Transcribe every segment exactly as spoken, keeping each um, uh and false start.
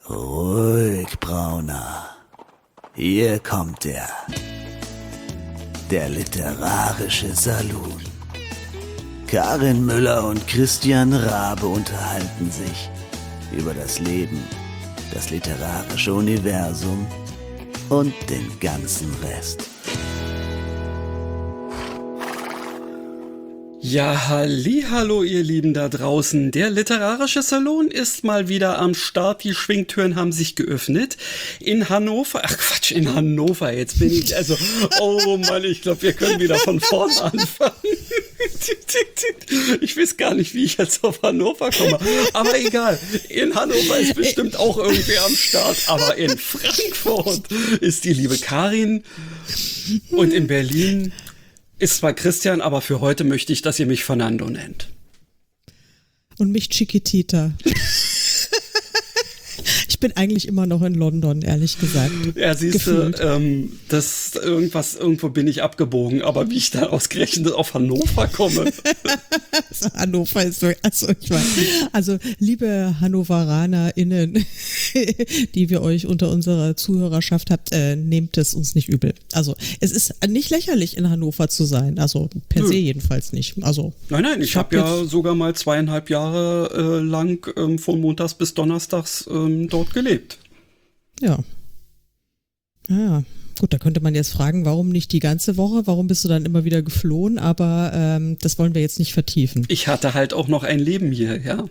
Ruhig, Brauner. Hier kommt er. Der literarische Saloon. Karin Müller und Christian Rabe unterhalten sich über das Leben, das literarische Universum und den ganzen Rest. Ja, hallihallo, ihr Lieben da draußen. Der literarische Salon ist mal wieder am Start. Die Schwingtüren haben sich geöffnet. In Hannover, ach Quatsch, in Hannover, jetzt bin ich, also, oh Mann, ich glaube, wir können wieder von vorne anfangen. Ich weiß gar nicht, wie ich jetzt auf Hannover komme. Aber egal, in Hannover ist bestimmt auch irgendwer am Start. Aber in Frankfurt ist die liebe Karin und in Berlin ist zwar Christian, aber für heute möchte ich, dass ihr mich Fernando nennt. Und mich Chiquitita. Ich bin eigentlich immer noch in London, ehrlich gesagt. Ja, siehst du, ähm, das irgendwas, irgendwo bin ich abgebogen, aber wie ich da ausgerechnet auf Hannover komme. Hannover ist so, also ich weiß. Also, liebe HannoveranerInnen, die wir euch unter unserer Zuhörerschaft habt, äh, nehmt es uns nicht übel. Also, es ist nicht lächerlich, in Hannover zu sein. Also, per Nö. se jedenfalls nicht. Also, nein, nein, ich, ich habe hab ja sogar mal zweieinhalb Jahre äh, lang ähm, von montags bis donnerstags ähm, dort gelebt. Ja. Ja, gut, da könnte man jetzt fragen, warum nicht die ganze Woche? Warum bist du dann immer wieder geflohen? Aber ähm, das wollen wir jetzt nicht vertiefen. Ich hatte halt auch noch ein Leben hier, ja.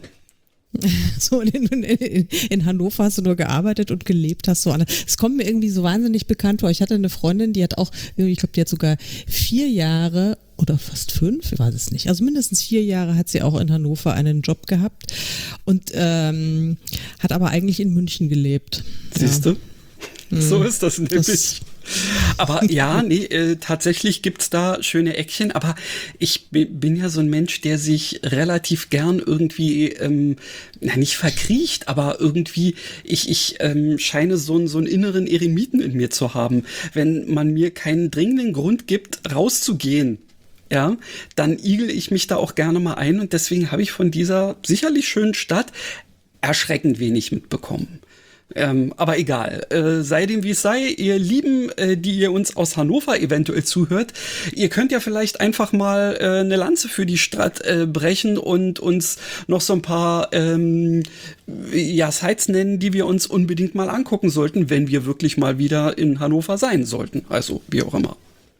So in, in, in Hannover hast du nur gearbeitet und gelebt hast so. Es kommt mir irgendwie so wahnsinnig bekannt vor. Ich hatte eine Freundin, die hat auch, ich glaube, die hat sogar vier Jahre oder fast fünf, ich weiß es nicht. Also mindestens vier Jahre hat sie auch in Hannover einen Job gehabt und ähm, hat aber eigentlich in München gelebt. Siehst du? Ja. So ist das nämlich. Das aber ja, nee, äh, tatsächlich gibt's da schöne Eckchen, aber ich b- bin ja so ein Mensch, der sich relativ gern irgendwie, ähm, na nicht verkriecht, aber irgendwie, ich, ich ähm, scheine so, einen so einen inneren Eremiten in mir zu haben. Wenn man mir keinen dringenden Grund gibt, rauszugehen, ja, dann igel ich mich da auch gerne mal ein und deswegen habe ich von dieser sicherlich schönen Stadt erschreckend wenig mitbekommen. Ähm, aber egal, äh, sei dem wie es sei, ihr Lieben, äh, die ihr uns aus Hannover eventuell zuhört, ihr könnt ja vielleicht einfach mal äh, eine Lanze für die Stadt äh, brechen und uns noch so ein paar ähm, ja, Sites nennen, die wir uns unbedingt mal angucken sollten, wenn wir wirklich mal wieder in Hannover sein sollten, also wie auch immer.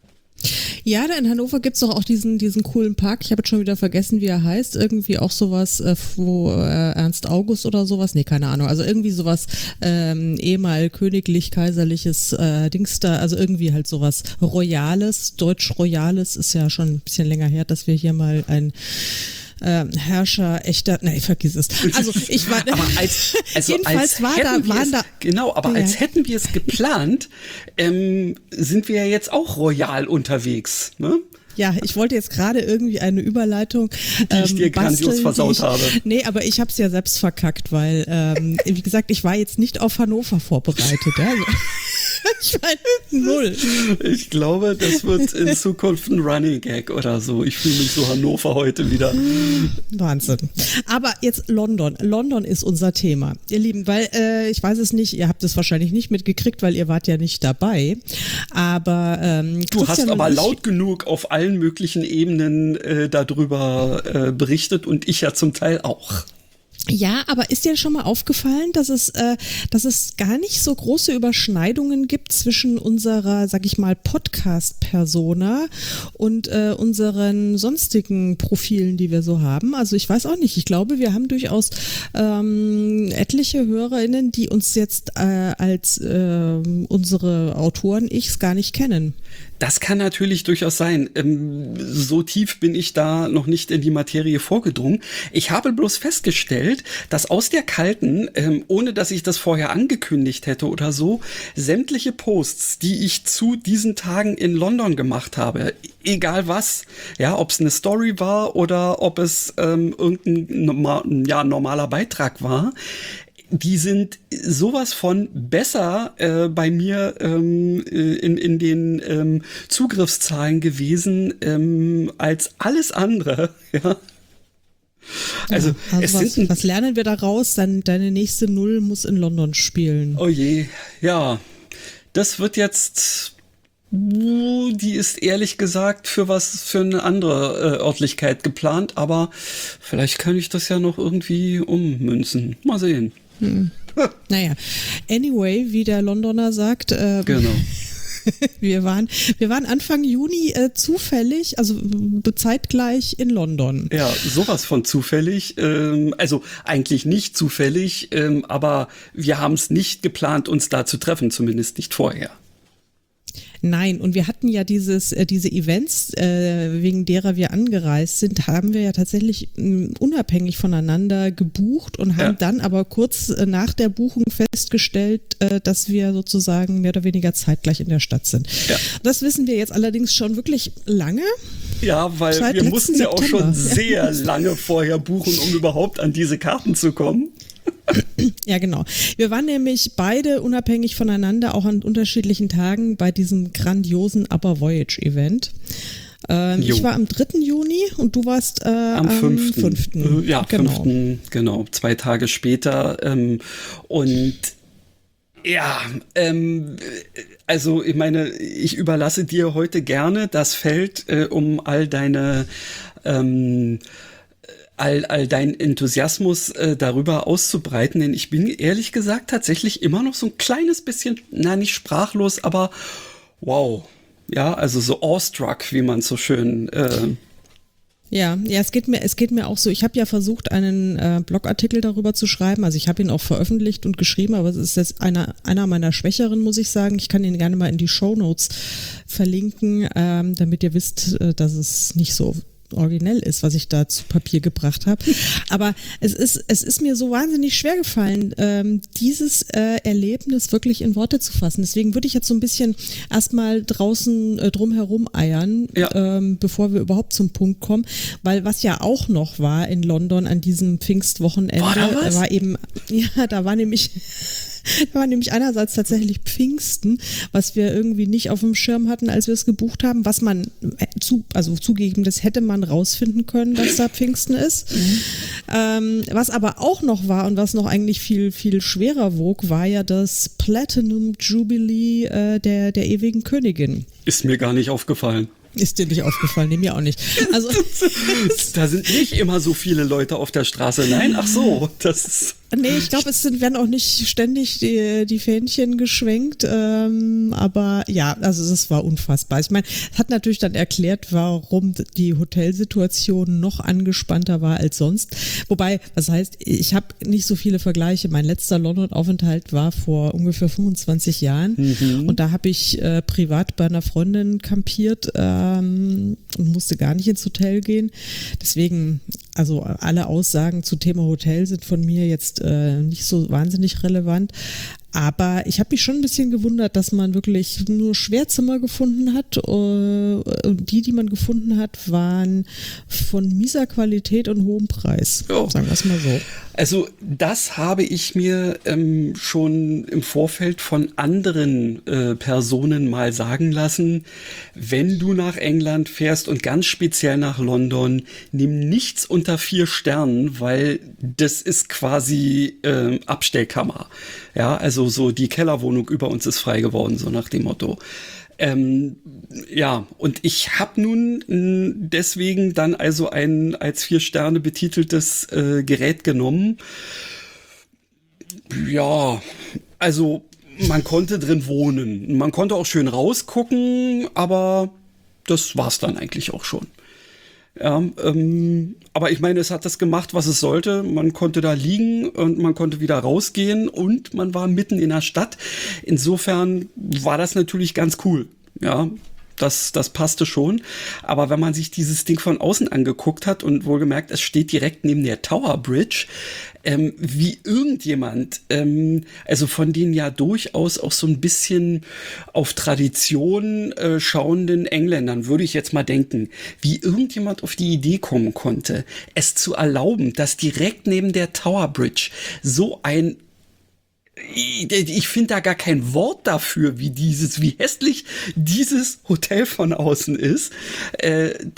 Ja, da in Hannover gibt's doch auch diesen diesen coolen Park. Ich habe jetzt schon wieder vergessen, wie er heißt. Irgendwie auch sowas, äh, wo äh, Ernst August oder sowas. Nee, keine Ahnung. Also irgendwie sowas ähm, ehemal königlich-kaiserliches äh, Dings da. Also irgendwie halt sowas Royales, Deutsch-Royales. Ist ja schon ein bisschen länger her, dass wir hier mal ein Ähm, Herrscher, echter, nein, vergiss es. Also ich war, aber als, also jedenfalls als war da, waren es, da, genau, aber ja. als hätten wir es geplant, ähm, sind wir ja jetzt auch royal unterwegs, ne? Ja, ich wollte jetzt gerade irgendwie eine Überleitung die ich dir ähm, grandios basteln, versaut ich, habe. Nee, aber ich habe es ja selbst verkackt, weil, ähm, wie gesagt, ich war jetzt nicht auf Hannover vorbereitet. Ja? Ich meine, null. Ich glaube, das wird in Zukunft ein Running Gag oder so. Ich fühle mich so Hannover heute wieder. Wahnsinn. Aber jetzt London. London ist unser Thema, ihr Lieben, weil äh, ich weiß es nicht, ihr habt es wahrscheinlich nicht mitgekriegt, weil ihr wart ja nicht dabei. Aber ähm, du hast aber ich, laut genug auf allen möglichen Ebenen äh, darüber äh, berichtet und ich ja zum Teil auch. Ja, aber ist dir schon mal aufgefallen, dass es, äh, dass es gar nicht so große Überschneidungen gibt zwischen unserer, sag ich mal, Podcast-Persona und äh, unseren sonstigen Profilen, die wir so haben? Also ich weiß auch nicht. Ich glaube, wir haben durchaus ähm, etliche HörerInnen, die uns jetzt äh, als äh, unsere Autoren-Ichs gar nicht kennen. Das kann natürlich durchaus sein. Ähm, so tief bin ich da noch nicht in die Materie vorgedrungen. Ich habe bloß festgestellt, dass aus der Kalten, ähm, ohne dass ich das vorher angekündigt hätte oder so, sämtliche Posts, die ich zu diesen Tagen in London gemacht habe, egal was, ja, ob es eine Story war oder ob es ähm, irgendein norma- ja, normaler Beitrag war, die sind sowas von besser äh, bei mir ähm, in, in den ähm, Zugriffszahlen gewesen ähm, als alles andere. Ja. Also, ja, also es was, sind was lernen wir daraus? Dann deine nächste Null muss in London spielen. Oh je, ja. Das wird jetzt, die ist ehrlich gesagt für was, für eine andere äh, Örtlichkeit geplant, aber vielleicht kann ich das ja noch irgendwie ummünzen. Mal sehen. Hm. Naja, anyway, wie der Londoner sagt, äh, genau. wir waren, wir waren Anfang Juni äh, zufällig, also zeitgleich in London. Ja, sowas von zufällig. Ähm, also eigentlich nicht zufällig, ähm, aber wir haben es nicht geplant, uns da zu treffen, zumindest nicht vorher. Nein, und wir hatten ja dieses, äh, diese Events, äh, wegen derer wir angereist sind, haben wir ja tatsächlich mh, unabhängig voneinander gebucht und haben ja. dann aber kurz äh, nach der Buchung festgestellt, äh, dass wir sozusagen mehr oder weniger zeitgleich in der Stadt sind. Ja. Das wissen wir jetzt allerdings schon wirklich lange. Ja, weil Seit wir mussten ja auch schon sehr ja. lange vorher buchen, um überhaupt an diese Karten zu kommen. Ja, genau. Wir waren nämlich beide unabhängig voneinander auch an unterschiedlichen Tagen bei diesem grandiosen Upper Voyage Event. Ähm, ich war am dritten Juni und du warst äh, am fünften fünften Ja, genau. fünften genau, zwei Tage später. Ähm, und ja, ähm, also ich meine, ich überlasse dir heute gerne das Feld, äh, um all deine ähm, all, all deinen Enthusiasmus äh, darüber auszubreiten, denn ich bin ehrlich gesagt tatsächlich immer noch so ein kleines bisschen, na nicht sprachlos, aber wow, ja, also so awestruck, wie man so schön äh, Ja, ja, es geht mir, es geht mir auch so. Ich habe ja versucht, einen äh, Blogartikel darüber zu schreiben. Also ich habe ihn auch veröffentlicht und geschrieben, aber es ist jetzt einer, einer meiner schwächeren, muss ich sagen. Ich kann ihn gerne mal in die Shownotes verlinken, ähm, damit ihr wisst, äh, dass es nicht so originell ist, was ich da zu Papier gebracht habe. Aber es ist, es ist mir so wahnsinnig schwer gefallen, ähm, dieses äh, Erlebnis wirklich in Worte zu fassen. Deswegen würde ich jetzt so ein bisschen erstmal draußen äh, drumherum eiern, ja. ähm, bevor wir überhaupt zum Punkt kommen. Weil was ja auch noch war in London an diesem Pfingstwochenende, war, da was? war eben, ja, da war nämlich Da war nämlich einerseits tatsächlich Pfingsten, was wir irgendwie nicht auf dem Schirm hatten, als wir es gebucht haben, was man, zu, also zugegeben, das hätte man rausfinden können, dass da Pfingsten ist. Mhm. Ähm, was aber auch noch war und was noch eigentlich viel, viel schwerer wog, war ja das Platinum Jubilee äh, der, der ewigen Königin. Ist mir gar nicht aufgefallen. Ist dir nicht aufgefallen, nee, mir auch nicht. Also da sind nicht immer so viele Leute auf der Straße. Nein, ach so, das ist... Nee, ich glaube, es sind, werden auch nicht ständig die, die Fähnchen geschwenkt, ähm, aber ja, also das war unfassbar. Ich meine, es hat natürlich dann erklärt, warum die Hotelsituation noch angespannter war als sonst. Wobei, was heißt, ich habe nicht so viele Vergleiche. Mein letzter London-Aufenthalt war vor ungefähr fünfundzwanzig Jahren mhm. und da habe ich äh, privat bei einer Freundin kampiert ähm, und musste gar nicht ins Hotel gehen. Deswegen, also alle Aussagen zu Thema Hotel sind von mir jetzt äh, nicht so wahnsinnig relevant. Aber ich habe mich schon ein bisschen gewundert, dass man wirklich nur Schwerzimmer gefunden hat. Und die, die man gefunden hat, waren von mieser Qualität und hohem Preis. Oh. Sagen wir es mal so. Also das habe ich mir ähm, schon im Vorfeld von anderen äh, Personen mal sagen lassen. Wenn du nach England fährst und ganz speziell nach London, nimm nichts unter vier Sternen, weil das ist quasi äh, Abstellkammer. Ja, also so die Kellerwohnung über uns ist frei geworden, so nach dem Motto. Ähm, ja, und ich habe nun mh, deswegen dann also ein als vier Sterne betiteltes äh, Gerät genommen. Ja, also man konnte drin wohnen. Man konnte auch schön rausgucken, aber das war's dann eigentlich auch schon. Ja, ähm, aber ich meine, es hat das gemacht, was es sollte. Man konnte da liegen und man konnte wieder rausgehen und man war mitten in der Stadt. Insofern war das natürlich ganz cool. Ja, das, das passte schon. Aber wenn man sich dieses Ding von außen angeguckt hat und wohlgemerkt, es steht direkt neben der Tower Bridge, ähm, wie irgendjemand, ähm, also von den ja durchaus auch so ein bisschen auf Tradition äh, schauenden Engländern, würde ich jetzt mal denken, wie irgendjemand auf die Idee kommen konnte, es zu erlauben, dass direkt neben der Tower Bridge so ein Ich, ich finde da gar kein Wort dafür, wie dieses, wie hässlich dieses Hotel von außen ist, äh, dass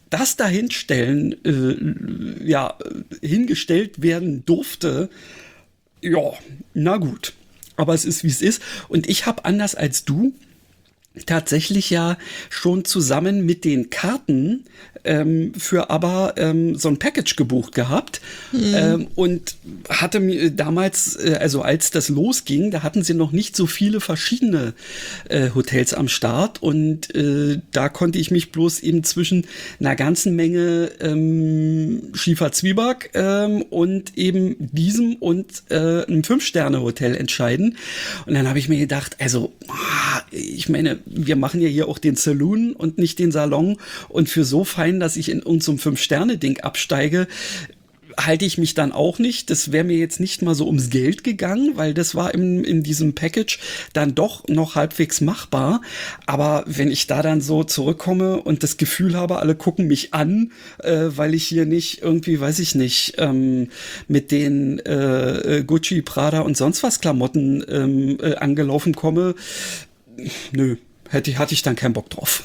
das dahinstellen, äh, ja, hingestellt werden durfte, ja, na gut. Aber es ist, wie es ist. Und ich habe anders als du tatsächlich ja schon zusammen mit den Karten ähm, für aber ähm, so ein Package gebucht gehabt mhm. ähm, und hatte mir damals, äh, also als das losging, da hatten sie noch nicht so viele verschiedene äh, Hotels am Start und äh, da konnte ich mich bloß eben zwischen einer ganzen Menge ähm, Schiefer Zwieback ähm, und eben diesem und äh, einem Fünf-Sterne-Hotel entscheiden und dann habe ich mir gedacht, also ich meine, wir machen ja hier auch den Saloon und nicht den Salon und für so fein, dass ich in unserem Fünf-Sterne-Ding absteige, halte ich mich dann auch nicht. Das wäre mir jetzt nicht mal so ums Geld gegangen, weil das war in, in diesem Package dann doch noch halbwegs machbar. Aber wenn ich da dann so zurückkomme und das Gefühl habe, alle gucken mich an, äh, weil ich hier nicht irgendwie, weiß ich nicht, ähm, mit den äh, Gucci, Prada und sonst was Klamotten ähm, äh, angelaufen komme, nö, hätte, hatte ich dann keinen Bock drauf.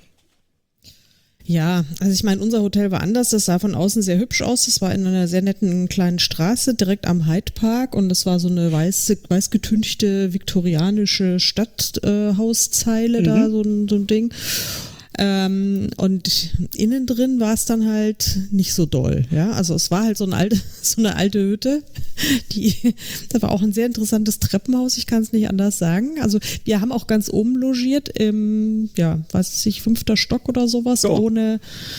Ja, also ich meine, unser Hotel war anders, das sah von außen sehr hübsch aus, das war in einer sehr netten kleinen Straße direkt am Hyde Park und das war so eine weiß, weiß getünchte viktorianische Stadthauszeile äh, mhm. da, so ein, so ein Ding. Ähm, und innen drin war es dann halt nicht so doll, ja, also es war halt so, ein alte, so eine alte Hütte, die, da war auch ein sehr interessantes Treppenhaus, ich kann es nicht anders sagen, also wir haben auch ganz oben logiert im, ja, weiß ich, fünfter Stock oder sowas, so. ohne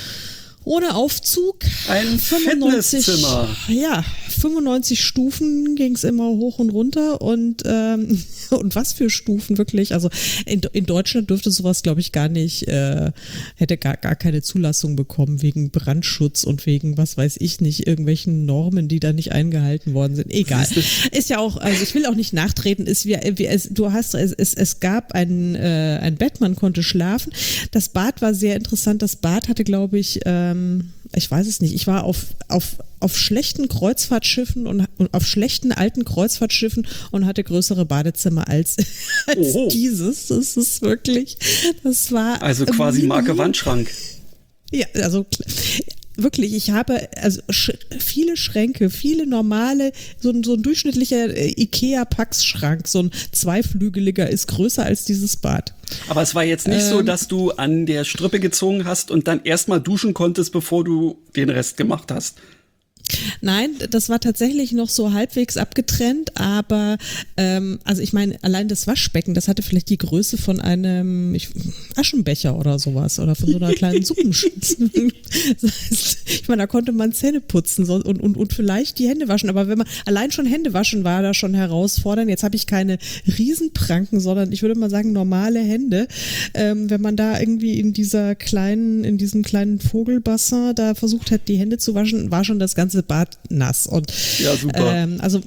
Ohne Aufzug. Ein Fitnesszimmer. Ja, fünfundneunzig Stufen ging es immer hoch und runter und ähm, und was für Stufen wirklich. Also in, in Deutschland dürfte sowas, glaube ich, gar nicht, äh, hätte gar, gar keine Zulassung bekommen wegen Brandschutz und wegen, was weiß ich nicht, irgendwelchen Normen, die da nicht eingehalten worden sind. Egal. Ist ja auch, also ich will auch nicht nachtreten, ist wie, wie es, du hast, es, es, es gab ein, äh, ein Bett, man konnte schlafen. Das Bad war sehr interessant. Das Bad hatte, glaube ich, ähm, ich weiß es nicht, ich war auf, auf, auf schlechten Kreuzfahrtschiffen und, und auf schlechten alten Kreuzfahrtschiffen und hatte größere Badezimmer als, als Oho. dieses. Das ist wirklich, das war. Also quasi Marke Wandschrank. Ja, also wirklich, ich habe also sch- viele Schränke, viele normale, so ein, so ein durchschnittlicher äh, Ikea-Pax-Schrank, so ein zweiflügeliger ist größer als dieses Bad. Aber es war jetzt nicht ähm, so, dass du an der Strippe gezogen hast und dann erstmal duschen konntest, bevor du den Rest gemacht hast. Nein, das war tatsächlich noch so halbwegs abgetrennt, aber ähm, also ich meine, allein das Waschbecken, das hatte vielleicht die Größe von einem ich, Aschenbecher oder sowas oder von so einer kleinen Suppenschüssel. Das heißt, ich meine, da konnte man Zähne putzen und, und, und vielleicht die Hände waschen, aber wenn man allein schon Hände waschen war da schon herausfordernd. Jetzt habe ich keine Riesenpranken, sondern ich würde mal sagen normale Hände. Ähm, wenn man da irgendwie in dieser kleinen, in diesem kleinen Vogelbassin da versucht hat, die Hände zu waschen, war schon das ganze Bad nass und ja, super. Ähm, also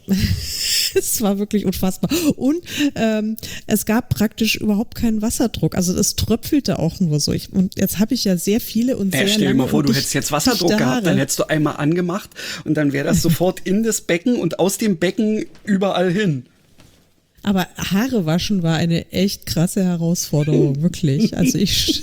es war wirklich unfassbar und ähm, es gab praktisch überhaupt keinen Wasserdruck, also es tröpfelte auch nur so ich, und jetzt habe ich ja sehr viele und sehr äh, stell dir mal vor, du dicht, hättest jetzt Wasserdruck gehabt, dann hättest du einmal angemacht und dann wäre das sofort in das Becken und aus dem Becken überall hin. Aber Haare waschen war eine echt krasse Herausforderung, wirklich. Also ich,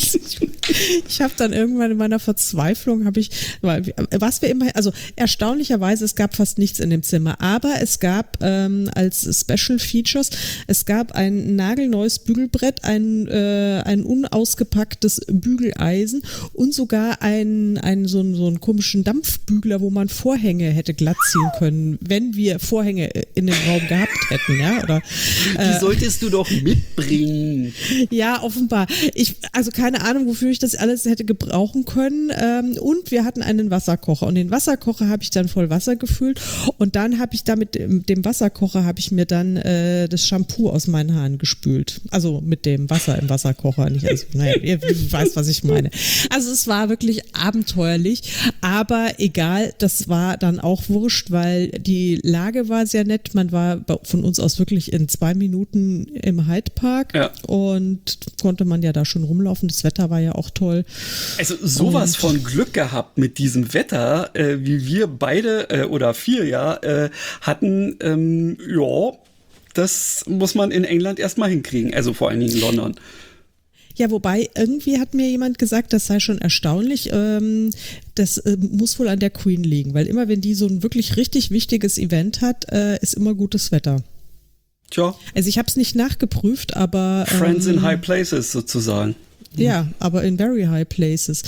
ich habe dann irgendwann in meiner Verzweiflung, habe ich, was wir immer, also erstaunlicherweise, es gab fast nichts in dem Zimmer, aber es gab ähm, als Special Features, es gab ein nagelneues Bügelbrett, ein, äh, ein unausgepacktes Bügeleisen und sogar ein, ein so, einen, so einen komischen Dampfbügler, wo man Vorhänge hätte glatt ziehen können, wenn wir Vorhänge in dem Raum gehabt hätten, ja. Oder, äh, die solltest du doch mitbringen. Ja, offenbar. Ich, also keine Ahnung, wofür ich das alles hätte gebrauchen können. Ähm, und wir hatten einen Wasserkocher. Und den Wasserkocher habe ich dann voll Wasser gefüllt. Und dann habe ich da mit dem, dem Wasserkocher habe ich mir dann äh, das Shampoo aus meinen Haaren gespült. Also mit dem Wasser im Wasserkocher. Nicht, also, naja, ihr weißt, was ich meine. Also es war wirklich abenteuerlich. Aber egal, das war dann auch wurscht, weil die Lage war sehr nett. Man war von uns aus wirklich in zwei Minuten im Hyde Park ja. und konnte man ja da schon rumlaufen. Das Wetter war ja auch toll. Also sowas und von Glück gehabt mit diesem Wetter, äh, wie wir beide äh, oder vier ja äh, hatten. Ähm, ja, das muss man in England erstmal hinkriegen. Also vor allen Dingen in London. Ja, wobei irgendwie hat mir jemand gesagt, das sei schon erstaunlich. Ähm, das äh, muss wohl an der Queen liegen, weil immer wenn die so ein wirklich richtig wichtiges Event hat, äh, ist immer gutes Wetter. Tja. Also ich habe es nicht nachgeprüft, aber ähm, Friends in high places sozusagen. Ja, aber in very high places.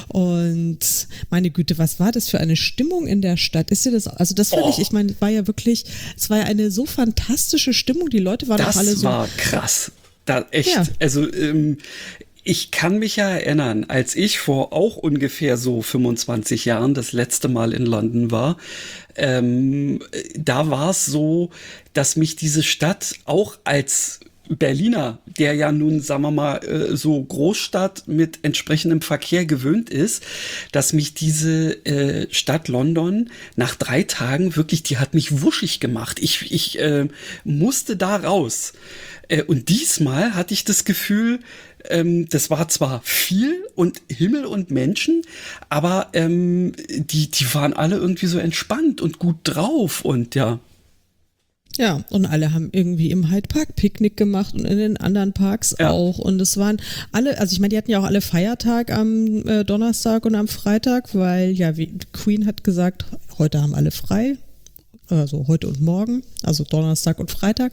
Und meine Güte, was war das für eine Stimmung in der Stadt? Ist dir das, also das fand Oh. ich, ich meine, war ja wirklich, es war ja eine so fantastische Stimmung. Die Leute waren Das auch alle so. war krass. Da, echt. Ja. Also, ähm, ich kann mich ja erinnern, als ich vor auch ungefähr so fünfundzwanzig Jahren das letzte Mal in London war, ähm, da war es so, dass mich diese Stadt auch als Berliner, der ja nun, sagen wir mal, äh, so Großstadt mit entsprechendem Verkehr gewöhnt ist, dass mich diese äh, Stadt London nach drei Tagen wirklich, die hat mich wuschig gemacht. Ich, ich äh, musste da raus. Äh, und diesmal hatte ich das Gefühl, ähm, das war zwar viel und Himmel und Menschen, aber ähm, die, die waren alle irgendwie so entspannt und gut drauf und ja. Ja, und alle haben irgendwie im Hyde Park Picknick gemacht und in den anderen Parks Ja. auch. Und es waren alle, also ich meine, die hatten ja auch alle Feiertag am äh, Donnerstag und am Freitag, weil ja, wie Queen hat gesagt, heute haben alle frei. Also heute und morgen, also Donnerstag und Freitag.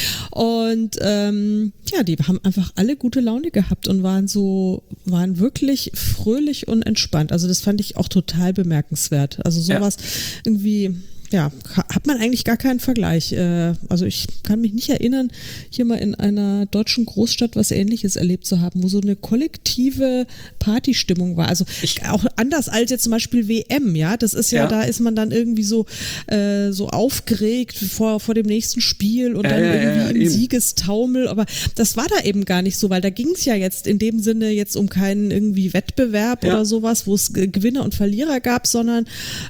Und ähm, ja, die haben einfach alle gute Laune gehabt und waren so, waren wirklich fröhlich und entspannt. Also das fand ich auch total bemerkenswert. Also sowas ja. irgendwie. Ja, hat man eigentlich gar keinen Vergleich. Also ich kann mich nicht erinnern, hier mal in einer deutschen Großstadt was Ähnliches erlebt zu haben, wo so eine kollektive Partystimmung war. Also ich, auch anders als jetzt zum Beispiel W M, ja, das ist ja, ja. da ist man dann irgendwie so äh, so aufgeregt vor vor dem nächsten Spiel und ja, dann ja, irgendwie ja, ja, im eben. Siegestaumel. Aber das war da eben gar nicht so, weil da ging es ja jetzt in dem Sinne jetzt um keinen irgendwie Wettbewerb ja. oder sowas, wo es Gewinner und Verlierer gab, sondern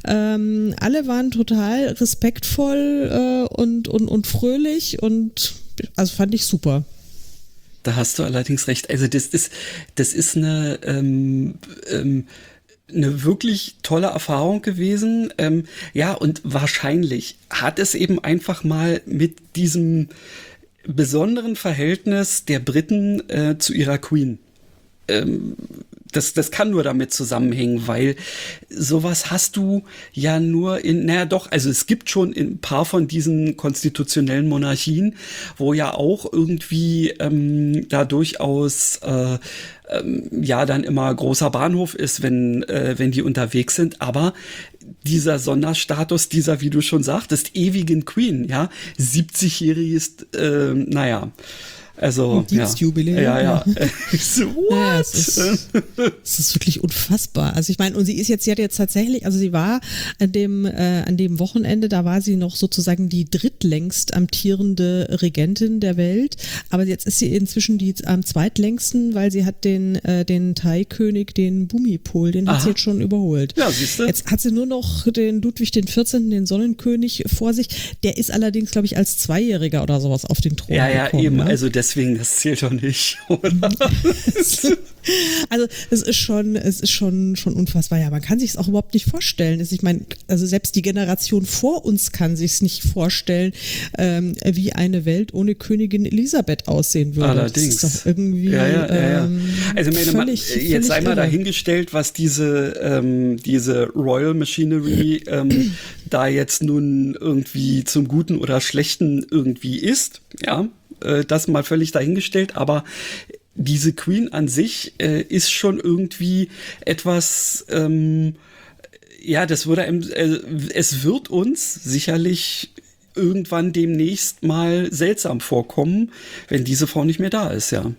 ähm, alle waren total respektvoll äh, und, und, und fröhlich und also fand ich super. Da hast du allerdings recht. Also das ist, das ist eine, ähm, ähm, eine wirklich tolle Erfahrung gewesen. Ähm, ja, und wahrscheinlich hat es eben einfach mal mit diesem besonderen Verhältnis der Briten äh, zu ihrer Queen ähm, Das, das kann nur damit zusammenhängen, weil sowas hast du ja nur in, naja doch, also es gibt schon ein paar von diesen konstitutionellen Monarchien, wo ja auch irgendwie ähm, da durchaus äh, ähm, ja dann immer großer Bahnhof ist, wenn, äh, wenn die unterwegs sind, aber dieser Sonderstatus, dieser, wie du schon sagtest, ewigen Queen, ja, siebzigjähriges, äh, naja, also, Dienstjubiläum. Ja, ja. ja. so, what? Ja, es, ist, es ist wirklich unfassbar. Also ich meine, und sie ist jetzt, sie hat jetzt tatsächlich, also sie war an dem, äh, an dem Wochenende, da war sie noch sozusagen die drittlängst amtierende Regentin der Welt, aber jetzt ist sie inzwischen die am zweitlängsten, weil sie hat den, äh, den Thai-König, den Bhumipol, den Aha. hat sie jetzt schon überholt. Ja, siehst du. Jetzt hat sie nur noch den Ludwig den vierzehnten, den Sonnenkönig vor sich. Der ist allerdings, glaube ich, als Zweijähriger oder sowas auf den Thron Ja, ja, gekommen, eben, ne? also deswegen, das zählt doch nicht, oder? Also es ist schon, es ist schon, schon unfassbar. Ja, man kann sich es auch überhaupt nicht vorstellen. Ich meine, also selbst die Generation vor uns kann sich es nicht vorstellen, ähm, wie eine Welt ohne Königin Elisabeth aussehen würde. Allerdings. Das ist doch irgendwie ja, ja, ja, ja. Ähm, also meine, völlig, jetzt völlig sei mal irre. dahingestellt, was diese, ähm, diese Royal Machinery ähm, da jetzt nun irgendwie zum Guten oder Schlechten irgendwie ist. Ja, äh, das mal völlig dahingestellt, aber diese Queen an sich äh, ist schon irgendwie etwas, ähm, ja, das würde, äh, es wird uns sicherlich irgendwann demnächst mal seltsam vorkommen, wenn diese Frau nicht mehr da ist, ja.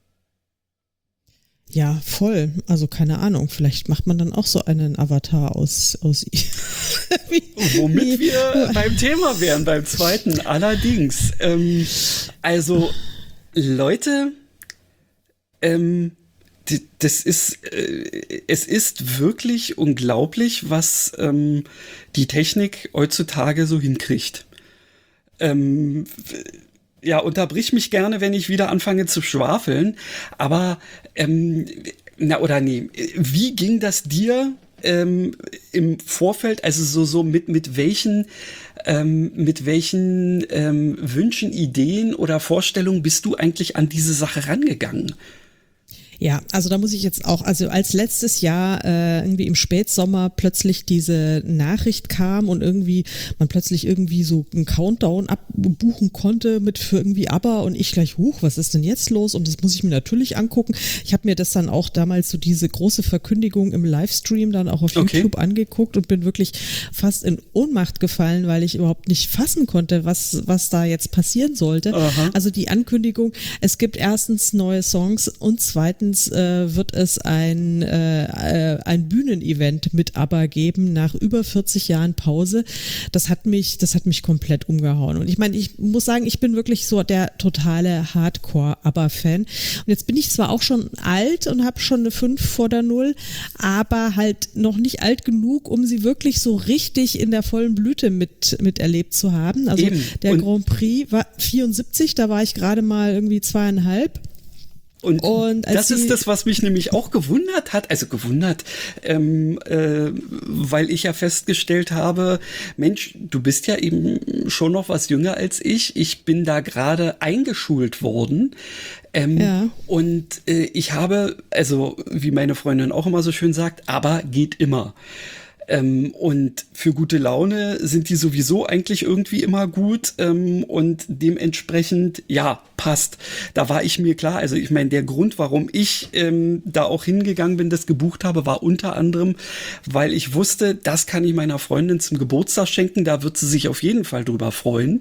Ja, voll. Also keine Ahnung, vielleicht macht man dann auch so einen Avatar aus, aus wie, Womit wie, wir beim Thema wären, beim zweiten. Allerdings, ähm, also Leute, ähm, die, das ist, äh, es ist wirklich unglaublich, was ähm, die Technik heutzutage so hinkriegt. Ähm, ja, unterbrich mich gerne, wenn ich wieder anfange zu schwafeln, aber ähm, na oder nee, wie ging das dir ähm, im Vorfeld, also so so mit mit welchen ähm, mit welchen ähm, Wünschen, Ideen oder Vorstellungen bist du eigentlich an diese Sache rangegangen? Ja, also da muss ich jetzt auch, also als letztes Jahr äh, irgendwie im Spätsommer plötzlich diese Nachricht kam und irgendwie man plötzlich irgendwie so einen Countdown abbuchen konnte mit für irgendwie ABBA und ich gleich, huch, was ist denn jetzt los? Und das muss ich mir natürlich angucken. Ich habe mir das dann auch damals so diese große Verkündigung im Livestream dann auch auf Okay. YouTube angeguckt und bin wirklich fast in Ohnmacht gefallen, weil ich überhaupt nicht fassen konnte, was, was da jetzt passieren sollte. Aha. Also die Ankündigung, es gibt erstens neue Songs und zweitens äh, wird es ein, äh, ein Bühnenevent mit ABBA geben nach über vierzig Jahren Pause. Das hat mich, das hat mich komplett umgehauen. Und ich meine, ich muss sagen, ich bin wirklich so der totale Hardcore-ABBA-Fan. Und jetzt bin ich zwar auch schon alt und habe schon eine fünf vor der Null, aber halt noch nicht alt genug, um sie wirklich so richtig in der vollen Blüte mit, miterlebt zu haben. Also Eben. der Und Grand Prix war vierundsiebzig, da war ich gerade mal irgendwie zweieinhalb. Und, Und als das ist die- das, was mich nämlich auch gewundert hat, also gewundert, ähm, äh, weil ich ja festgestellt habe, Mensch, du bist ja eben schon noch was jünger als ich. Ich bin da gerade eingeschult worden. Ähm, Ja. Und äh, ich habe, also wie meine Freundin auch immer so schön sagt, aber geht immer. Ähm, und für gute Laune sind die sowieso eigentlich irgendwie immer gut ähm, und dementsprechend, ja, passt. Da war ich mir klar, also ich meine, der Grund, warum ich ähm, da auch hingegangen bin, das gebucht habe, war unter anderem, weil ich wusste, das kann ich meiner Freundin zum Geburtstag schenken, da wird sie sich auf jeden Fall drüber freuen.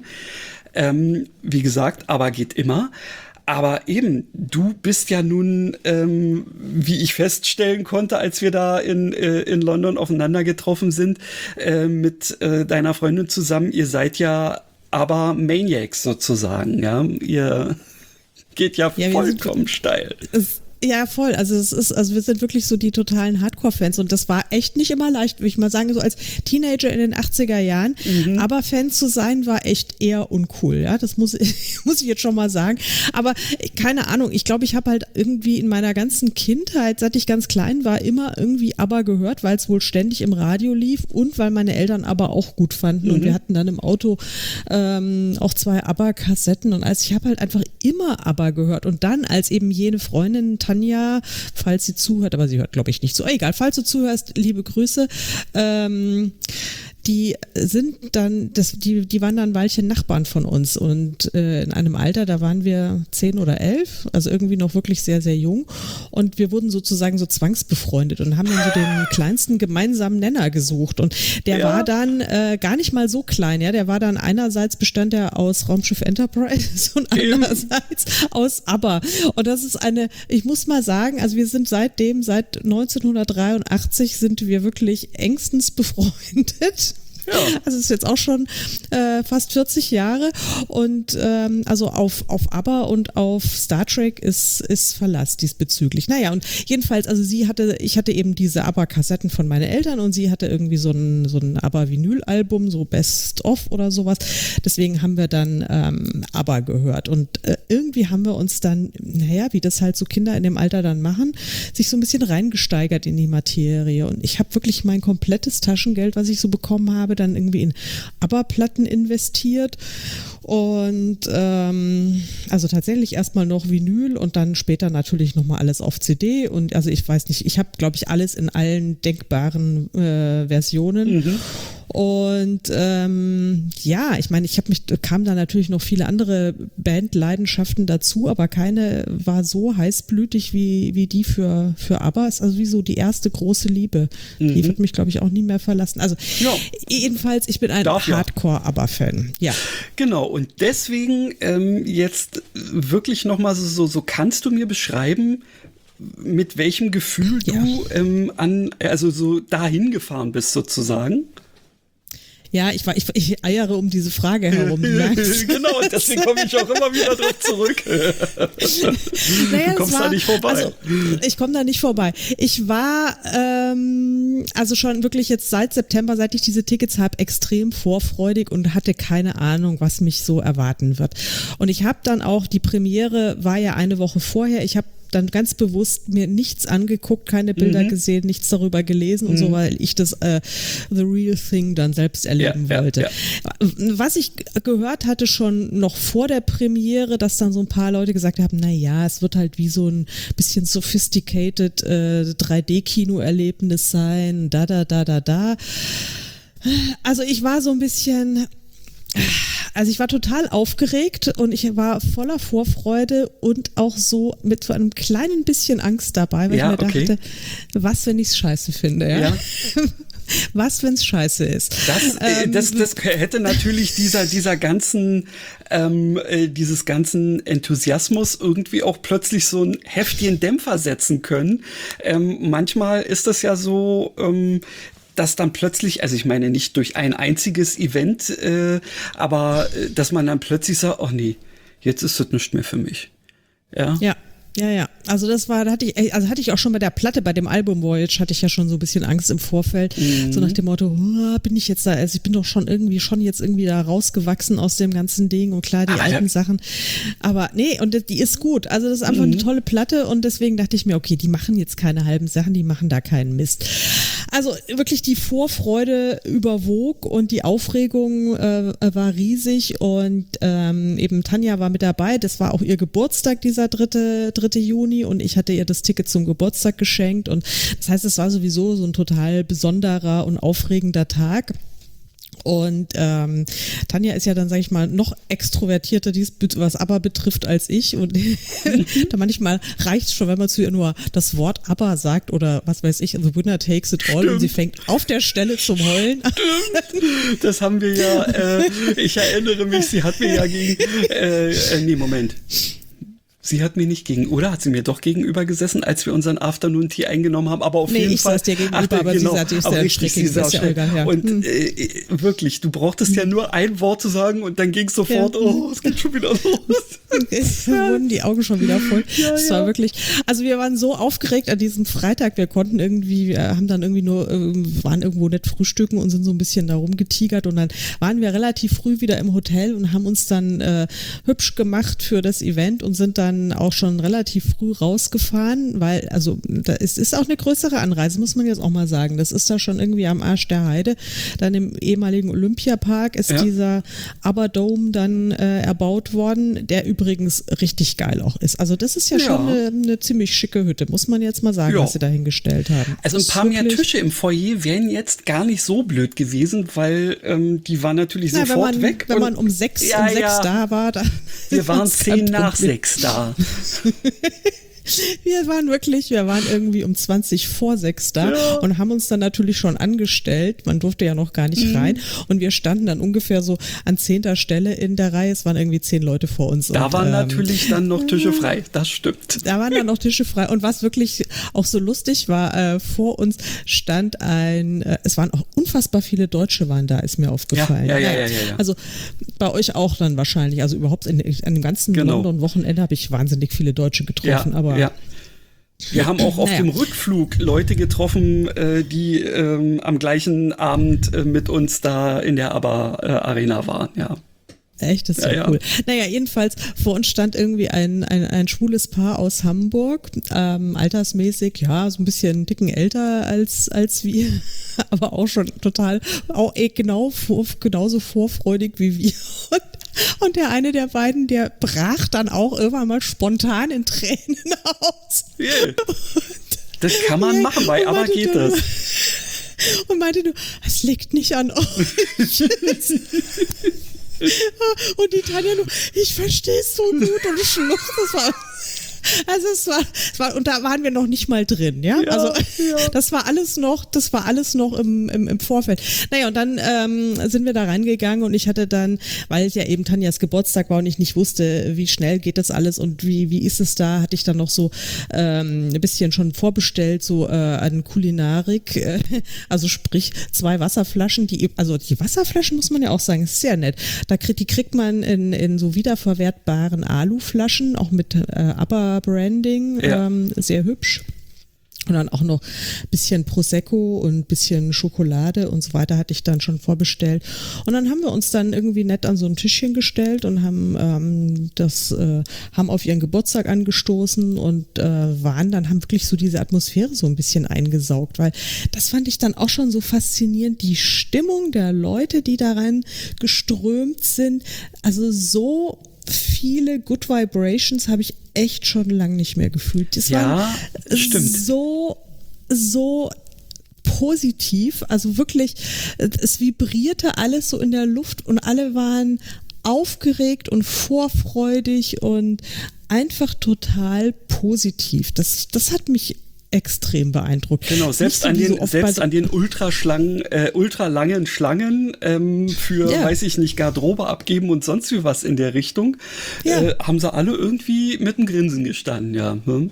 Ähm, wie gesagt, aber geht immer. Aber eben, du bist ja nun, ähm, wie ich feststellen konnte, als wir da in, äh, in London aufeinander getroffen sind, äh, mit äh, deiner Freundin zusammen, ihr seid ja aber Maniacs sozusagen, ja. Ihr geht ja, Ja, wir vollkommen sind- steil. Es, ja, voll. Also es ist, also wir sind wirklich so die totalen Hardcore-Fans und das war echt nicht immer leicht, würde ich mal sagen, so als Teenager in den achtziger Jahren. Mhm. Aber Fan zu sein war echt eher uncool, ja. Das muss, muss ich jetzt schon mal sagen. Aber keine Ahnung, ich glaube, ich habe halt irgendwie in meiner ganzen Kindheit, seit ich ganz klein war, immer irgendwie ABBA gehört, weil es wohl ständig im Radio lief und weil meine Eltern ABBA auch gut fanden. Und wir hatten dann im Auto ähm, auch zwei ABBA-Kassetten und als ich habe halt einfach immer ABBA gehört. Und dann, als eben jene Freundin Tanja, falls sie zuhört, aber sie hört, glaube ich, nicht so, egal, falls du zuhörst, liebe Grüße, ähm, die sind dann, das, die, die waren dann ein Weilchen Nachbarn von uns und äh, in einem Alter, da waren wir zehn oder elf, also irgendwie noch wirklich sehr, sehr jung und wir wurden sozusagen so zwangsbefreundet und haben dann so den kleinsten gemeinsamen Nenner gesucht und der Ja. war dann äh, gar nicht mal so klein, ja, der war dann einerseits bestand er aus Raumschiff Enterprise und andererseits aus ABBA und das ist eine, ich muss mal sagen, also wir sind seitdem, seit neunzehnhundertdreiundachtzig sind wir wirklich engstens befreundet. Ja. Also es ist jetzt auch schon äh, fast vierzig Jahre und ähm, also auf, auf ABBA und auf Star Trek ist, ist Verlass diesbezüglich. Naja, und jedenfalls, also sie hatte, ich hatte eben diese ABBA-Kassetten von meinen Eltern und sie hatte irgendwie so ein, so ein ABBA-Vinyl-Album, so Best of oder sowas. Deswegen haben wir dann ähm, ABBA gehört und äh, irgendwie haben wir uns dann, naja, wie das halt so Kinder in dem Alter dann machen, sich so ein bisschen reingesteigert in die Materie und ich habe wirklich mein komplettes Taschengeld, was ich so bekommen habe, dann irgendwie in ABBA-Platten investiert und ähm, also tatsächlich erstmal noch Vinyl und dann später natürlich nochmal alles auf C D und also ich weiß nicht, ich habe glaube ich alles in allen denkbaren äh, Versionen Mhm. und ähm, ja, ich meine, ich habe mich, kamen da natürlich noch viele andere Bandleidenschaften dazu, aber keine war so heißblütig wie, wie die für, für ABBA. Ist also wie so die erste große Liebe. Die wird mich, glaube ich, auch nie mehr verlassen. Also Ja. jedenfalls, ich bin ein Darf ja. Hardcore-ABBA-Fan. Ja. Genau, und deswegen ähm, jetzt wirklich nochmal so, so, so, kannst du mir beschreiben, mit welchem Gefühl Ja. du ähm, an, also so dahin gefahren bist sozusagen? Ja, ich, war, ich, ich eiere um diese Frage herum. Du merkst. Genau, und deswegen komme ich auch immer wieder drauf zurück. Naja, Du kommst es war, da nicht vorbei. Also, ich komme da nicht vorbei. Ich war ähm, also schon wirklich jetzt seit September, seit ich diese Tickets habe, extrem vorfreudig und hatte keine Ahnung, was mich so erwarten wird. Und ich habe dann auch, die Premiere war ja eine Woche vorher, ich habe dann ganz bewusst mir nichts angeguckt, keine Bilder mhm. gesehen, nichts darüber gelesen und mhm. so, weil ich das äh, The Real Thing dann selbst erleben ja, wollte. Ja, ja. Was ich gehört hatte schon noch vor der Premiere, dass dann so ein paar Leute gesagt haben, na ja, es wird halt wie so ein bisschen sophisticated äh, drei D-Kino-Erlebnis sein, da, da, da, da, da. Also ich war so ein bisschen... Also ich war total aufgeregt und ich war voller Vorfreude und auch so mit so einem kleinen bisschen Angst dabei, weil ja, ich mir okay. dachte, was, wenn ich es scheiße finde, ja? ja. Was, wenn es scheiße ist? Das, ähm, das, das hätte natürlich dieser, dieser ganzen, ähm, dieses ganzen Enthusiasmus irgendwie auch plötzlich so einen heftigen Dämpfer setzen können. Ähm, manchmal ist das ja so, ähm, dass dann plötzlich, also ich meine nicht durch ein einziges Event, äh, aber äh, dass man dann plötzlich sagt, ach nee, jetzt ist das nicht mehr für mich. Ja. Ja. Ja, ja, also das war, da hatte ich, also hatte ich auch schon bei der Platte, bei dem Album Voyage, hatte ich ja schon so ein bisschen Angst im Vorfeld, mhm. so nach dem Motto, oh, bin ich jetzt da, also ich bin doch schon irgendwie, schon jetzt irgendwie da rausgewachsen aus dem ganzen Ding und klar, die aber alten ja. Sachen, aber nee, und die ist gut, also das ist einfach mhm. eine tolle Platte und deswegen dachte ich mir, okay, die machen jetzt keine halben Sachen, die machen da keinen Mist. Also wirklich die Vorfreude überwog und die Aufregung äh, war riesig und ähm, eben Tanja war mit dabei, das war auch ihr Geburtstag, dieser dritte, dritte Juni und ich hatte ihr das Ticket zum Geburtstag geschenkt und das heißt, es war sowieso so ein total besonderer und aufregender Tag. Und ähm, Tanja ist ja dann, sage ich mal, noch extrovertierter, dies, was ABBA betrifft, als ich. Und da manchmal reicht es schon, wenn man zu ihr nur das Wort ABBA sagt oder was weiß ich, the winner takes it all. Stimmt. Und sie fängt auf der Stelle zum Heulen an. Stimmt. Das haben wir ja, äh, ich erinnere mich, sie hat mir ja gegen, äh, äh, nee, Moment. Sie hat mir nicht gegen, oder hat sie mir doch gegenüber gesessen, als wir unseren Afternoon Tea eingenommen haben, aber auf nee, jeden ich Fall. Saß dir gegenüber, ach, aber genau, sie sagte, ich aber richtig, sie saß ja ja. Und hm. äh, wirklich, du brauchtest hm. ja nur ein Wort zu sagen und dann ging es sofort, ja. oh, es geht schon wieder los. Es wurden die Augen schon wieder voll. Ja, das war ja. wirklich, also wir waren so aufgeregt an diesem Freitag, wir konnten irgendwie, wir haben dann irgendwie nur, waren irgendwo nett frühstücken und sind so ein bisschen da rumgetigert und dann waren wir relativ früh wieder im Hotel und haben uns dann äh, hübsch gemacht für das Event und sind dann auch schon relativ relativ früh rausgefahren, weil, also da ist, ist auch eine größere Anreise, muss man jetzt auch mal sagen. Das ist da schon irgendwie am Arsch der Heide. Dann im ehemaligen Olympiapark ist ja. dieser ABBA-Dome dann äh, erbaut worden, der übrigens richtig geil auch ist. Also das ist ja, ja. schon eine, eine ziemlich schicke Hütte, muss man jetzt mal sagen, ja. was sie da hingestellt haben. Also ein paar mehr Tische im Foyer wären jetzt gar nicht so blöd gewesen, weil ähm, die waren natürlich Na, sofort wenn man, weg. Wenn man um sechs, ja, um sechs ja. da war, dann wir waren zehn nach sechs da. Wir waren wirklich, wir waren irgendwie um zwanzig vor sechs da ja. und haben uns dann natürlich schon angestellt. Man durfte ja noch gar nicht mhm. rein. Und wir standen dann ungefähr so an zehnter Stelle in der Reihe. Es waren irgendwie zehn Leute vor uns. Da und, waren ähm, natürlich dann noch Tische frei. Das stimmt. Da waren dann noch Tische frei. Und was wirklich auch so lustig war, äh, vor uns stand ein, äh, es waren auch unfassbar viele Deutsche waren da, ist mir aufgefallen. Ja, ja, ja, ja, ja, ja. Also bei euch auch dann wahrscheinlich. Also überhaupt in, in dem ganzen genau. London-Wochenende habe ich wahnsinnig viele Deutsche getroffen. Ja, aber ja. Wir haben auch auf naja. dem Rückflug Leute getroffen, äh, die ähm, am gleichen Abend äh, mit uns da in der ABBA-Arena äh, waren, ja. Echt, das ist ja, ja cool. Naja, jedenfalls, vor uns stand irgendwie ein, ein, ein schwules Paar aus Hamburg, ähm, altersmäßig, ja, so ein bisschen dicken älter als, als wir, aber auch schon total, auch eh genau, vor, genauso vorfreudig wie wir. Und Und der eine der beiden, der brach dann auch irgendwann mal spontan in Tränen aus. Yeah. Das kann man machen, bei aber geht das. Und meinte nur, es liegt nicht an euch. Und die Tanja nur, ich verstehe es so gut und schluchzt. Das war... Also es war, es war, und da waren wir noch nicht mal drin, ja. ja also ja. das war alles noch, das war alles noch im, im, im Vorfeld. Naja, und dann ähm, sind wir da reingegangen und ich hatte dann, weil ja eben Tanjas Geburtstag war und ich nicht wusste, wie schnell geht das alles und wie wie ist es da, hatte ich dann noch so ähm, ein bisschen schon vorbestellt, so äh, an Kulinarik, äh, also sprich zwei Wasserflaschen, die, also die Wasserflaschen muss man ja auch sagen, ist sehr nett. Da kriegt, die kriegt man in, in so wiederverwertbaren Aluflaschen, auch mit äh, ABBA Branding, ja. ähm, sehr hübsch. Und dann auch noch ein bisschen Prosecco und ein bisschen Schokolade und so weiter hatte ich dann schon vorbestellt. Und dann haben wir uns dann irgendwie nett an so ein Tischchen gestellt und haben ähm, das, äh, haben auf ihren Geburtstag angestoßen und äh, waren dann, haben wirklich so diese Atmosphäre so ein bisschen eingesaugt, weil das fand ich dann auch schon so faszinierend, die Stimmung der Leute, die da rein geströmt sind. Also so viele Good Vibrations habe ich echt schon lange nicht mehr gefühlt. Das Ja, war stimmt. so, so positiv, also wirklich, es vibrierte alles so in der Luft und alle waren aufgeregt und vorfreudig und einfach total positiv. Das, das hat mich extrem beeindruckt. Genau, selbst so an den, so selbst bei, an den Ultraschlangen, äh, ultralangen Schlangen ähm, für, ja. weiß ich nicht, Garderobe abgeben und sonst wie was in der Richtung, Ja. äh, haben sie alle irgendwie mit dem Grinsen gestanden, ja. Hm?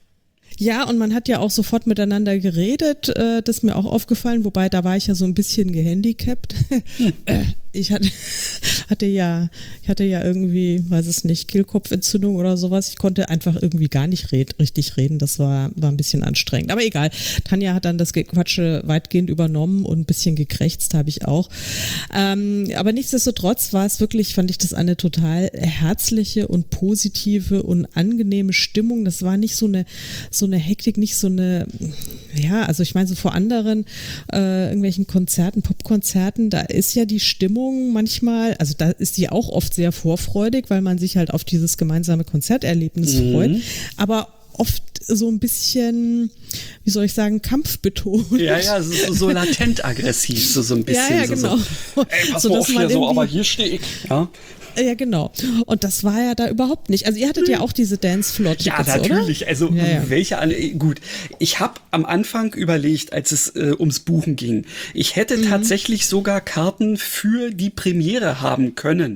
Ja, und man hat ja auch sofort miteinander geredet, äh, das ist mir auch aufgefallen, wobei da war ich ja so ein bisschen gehandicapt. Hm. Ich hatte, hatte ja, ich hatte ja irgendwie, weiß es nicht, Kehlkopfentzündung oder sowas. Ich konnte einfach irgendwie gar nicht red, richtig reden. Das war, war ein bisschen anstrengend. Aber egal. Tanja hat dann das Gequatsche weitgehend übernommen und ein bisschen gekrächzt habe ich auch. Ähm, aber nichtsdestotrotz war es wirklich, fand ich das eine total herzliche und positive und angenehme Stimmung. Das war nicht so eine, so eine Hektik, nicht so eine, ja, also ich meine so vor anderen äh, irgendwelchen Konzerten, Popkonzerten, da ist ja die Stimmung manchmal, also da ist die auch oft sehr vorfreudig, weil man sich halt auf dieses gemeinsame Konzerterlebnis Mhm. freut, aber oft so ein bisschen, wie soll ich sagen, kampfbetont. Ja, ja, so, so latent aggressiv, so, so ein bisschen. Ja, ja, so, genau. So, ey, pass So, mal dass auf hier, man so, aber irgendwie- hier stehe ich. Ja. Ja, genau. Und das war ja da überhaupt nicht. Also ihr hattet ja auch diese Dance-Floor-Tickets, Ja, natürlich. oder? Also Ja, ja. welche an gut. Ich habe am Anfang überlegt, als es äh, ums Buchen ging. Ich hätte Mhm. tatsächlich sogar Karten für die Premiere haben können.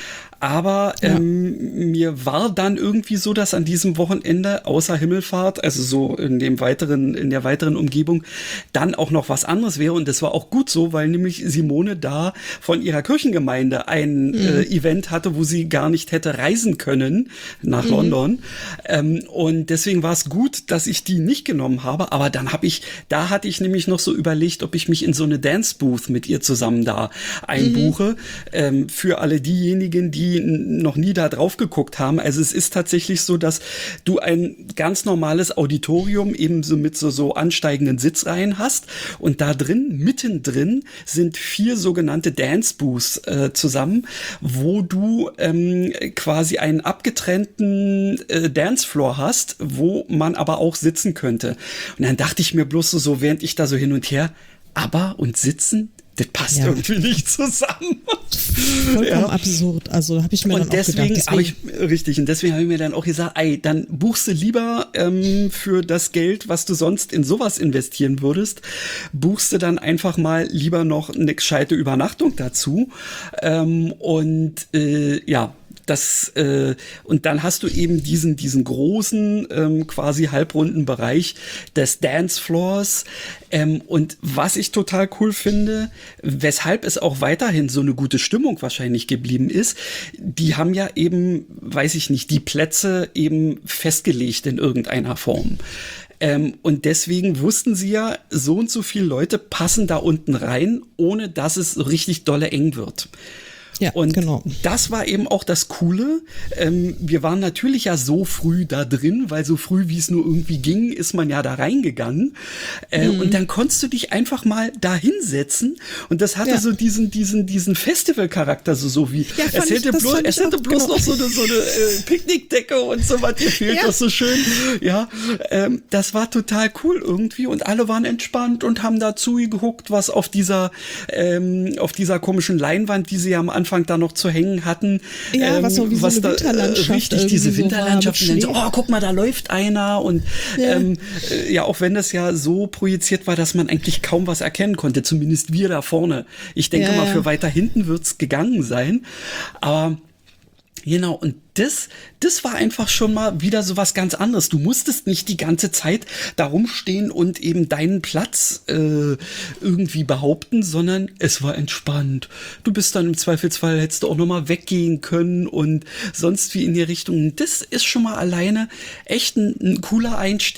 Aber Ja. ähm, mir war dann irgendwie so, dass an diesem Wochenende außer Himmelfahrt, also so in dem weiteren, in der weiteren Umgebung, dann auch noch was anderes wäre. Und das war auch gut so, weil nämlich Simone da von ihrer Kirchengemeinde ein Mhm. äh, Event hatte, wo sie gar nicht hätte reisen können nach Mhm. London. Ähm, und deswegen war es gut, dass ich die nicht genommen habe. Aber dann habe ich, da hatte ich nämlich noch so überlegt, ob ich mich in so eine Dance Booth mit ihr zusammen da einbuche. Ähm, für alle diejenigen, die n- noch nie da drauf geguckt haben. Also es ist tatsächlich so, dass du ein ganz normales Auditorium eben so mit so, so ansteigenden Sitzreihen hast. Und da drin, mittendrin, sind vier sogenannte Dance Booths äh, zusammen, wo du ähm, quasi einen abgetrennten äh, Dancefloor hast, wo man aber auch sitzen könnte. Und dann dachte ich mir bloß so, so während ich da so hin und her, aber und sitzen, das passt Ja. irgendwie nicht zusammen. Vollkommen Ja. absurd. Also habe ich mir Und dann auch deswegen gedacht. habe ich, richtig, und deswegen habe ich mir dann auch gesagt, ey, dann buchst du lieber ähm, für das Geld, was du sonst in sowas investieren würdest, buchst du dann einfach mal lieber noch eine gescheite Übernachtung dazu. Ähm, und äh, ja, das, äh, und dann hast du eben diesen, diesen großen, ähm, quasi halbrunden Bereich des Dancefloors. Ähm, und was ich total cool finde, weshalb es auch weiterhin so eine gute Stimmung wahrscheinlich geblieben ist, die haben ja eben, weiß ich nicht, die Plätze eben festgelegt in irgendeiner Form. Ähm, und deswegen wussten sie ja, so und so viele Leute passen da unten rein, ohne dass es so richtig dolle eng wird. Ja, Und genau. das war eben auch das Coole. Ähm, wir waren natürlich ja so früh da drin, weil so früh wie es nur irgendwie ging, ist man ja da reingegangen. Äh, Mhm. Und dann konntest du dich einfach mal da hinsetzen. Und das hatte Ja. so diesen, diesen, diesen Festivalcharakter, so, so wie, Ja, es fand ich- hätte das bloß, fand es ich hätte auch, bloß genau. noch so eine, so eine äh, Picknickdecke und so was gefehlt, Ja. das so schön. Ja, ähm, das war total cool irgendwie und alle waren entspannt und haben da zugeguckt, was auf dieser, ähm, auf dieser komischen Leinwand, die sie ja am Anfang da noch zu hängen hatten. Ja, was so wie so eine da, äh, Winterlandschaft Richtig, diese irgendwie so war Winterlandschaft. mit Und dann so, Schnee. oh, guck mal, da läuft einer. Und Ja. ähm, äh, ja, auch wenn das ja so projiziert war, dass man eigentlich kaum was erkennen konnte, zumindest wir da vorne. Ich denke Ja, mal, ja. für weiter hinten wird's gegangen sein. Aber genau, und das, das war einfach schon mal wieder so was ganz anderes. Du musstest nicht die ganze Zeit da rumstehen und eben deinen Platz äh, irgendwie behaupten, sondern es war entspannt. Du bist dann im Zweifelsfall, hättest du auch noch mal weggehen können und sonst wie in die Richtung. Das ist schon mal alleine echt ein, ein cooler Einstieg.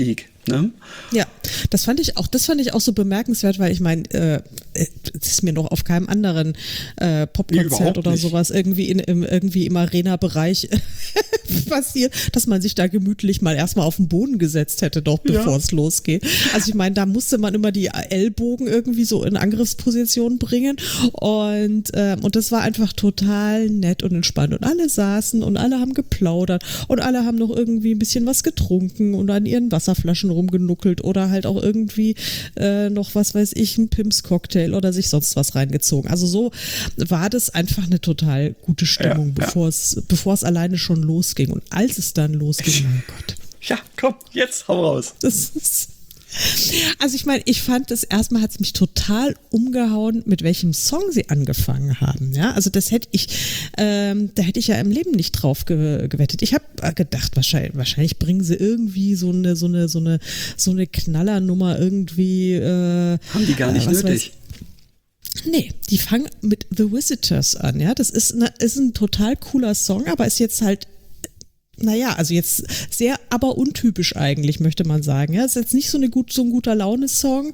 Ne? Ja, das fand ich auch, das fand ich auch so bemerkenswert, weil ich meine, äh, es ist mir noch auf keinem anderen äh, Popkonzert Nee, oder nicht. sowas irgendwie in, im, irgendwie im Arena-Bereich passiert, dass man sich da gemütlich mal erstmal auf den Boden gesetzt hätte, doch bevor Ja. es losgeht. Also ich meine, da musste man immer die Ellbogen irgendwie so in Angriffsposition bringen und, ähm, und das war einfach total nett und entspannt und alle saßen und alle haben geplaudert und alle haben noch irgendwie ein bisschen was getrunken und an ihren Wasserflaschen rumgenuckelt oder halt auch irgendwie äh, noch, was weiß ich, ein Pimps-Cocktail oder sich sonst was reingezogen. Also so war das einfach eine total gute Stimmung, Ja, ja. bevor es bevor es alleine schon losging. Und als es dann losging, mein Gott, Ja, komm, jetzt hau raus. das ist... Also ich meine, ich fand das erstmal hat es mich total umgehauen, mit welchem Song sie angefangen haben. Ja, also das hätte ich, ähm, da hätte ich ja im Leben nicht drauf ge gewettet. Ich habe gedacht, wahrscheinlich, wahrscheinlich bringen sie irgendwie so eine, so eine, so eine, so eine Knallernummer irgendwie. Äh, Haben die gar nicht äh, was nötig. weiß- Nee, die fangen mit The Visitors an. Ja, das ist, eine, ist ein total cooler Song, aber ist jetzt halt naja, also jetzt sehr, aber untypisch eigentlich, möchte man sagen. Ja, ist jetzt nicht so, eine gut, so ein guter Laune-Song.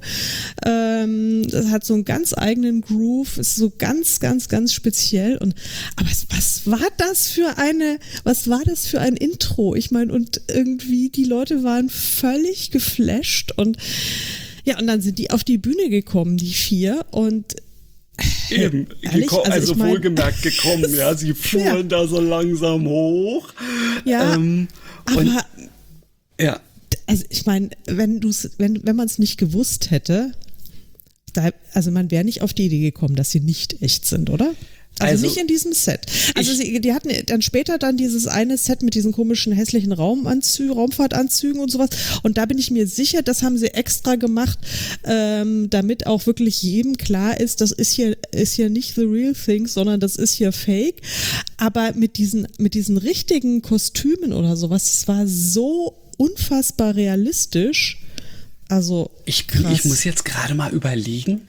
Ähm, das hat so einen ganz eigenen Groove, ist so ganz, ganz, ganz speziell. Und aber was, was war das für eine, was war das für ein Intro? Ich meine, und irgendwie die Leute waren völlig geflasht und ja, und dann sind die auf die Bühne gekommen, die vier, und Eben, ehrlich? geko- Also also, ich mein- wohlgemerkt gekommen, ja, sie fuhren Ja. da so langsam hoch. ja, ähm, aber und, ja, also ich meine, wenn du's, wenn, wenn man es nicht gewusst hätte, da, also man wäre nicht auf die Idee gekommen, dass sie nicht echt sind, oder? Also, Also, nicht in diesem Set. Also ich- sie, die hatten dann später dann dieses eine Set mit diesen komischen hässlichen Raumanzügen, Raumfahrtanzügen und sowas. Und da bin ich mir sicher, das haben sie extra gemacht, ähm, damit auch wirklich jedem klar ist, das ist hier, ist hier nicht the real thing, sondern das ist hier fake. Aber mit diesen, mit diesen richtigen Kostümen oder sowas, das war so unfassbar realistisch. Also ich, krass. ich muss jetzt gerade mal überlegen,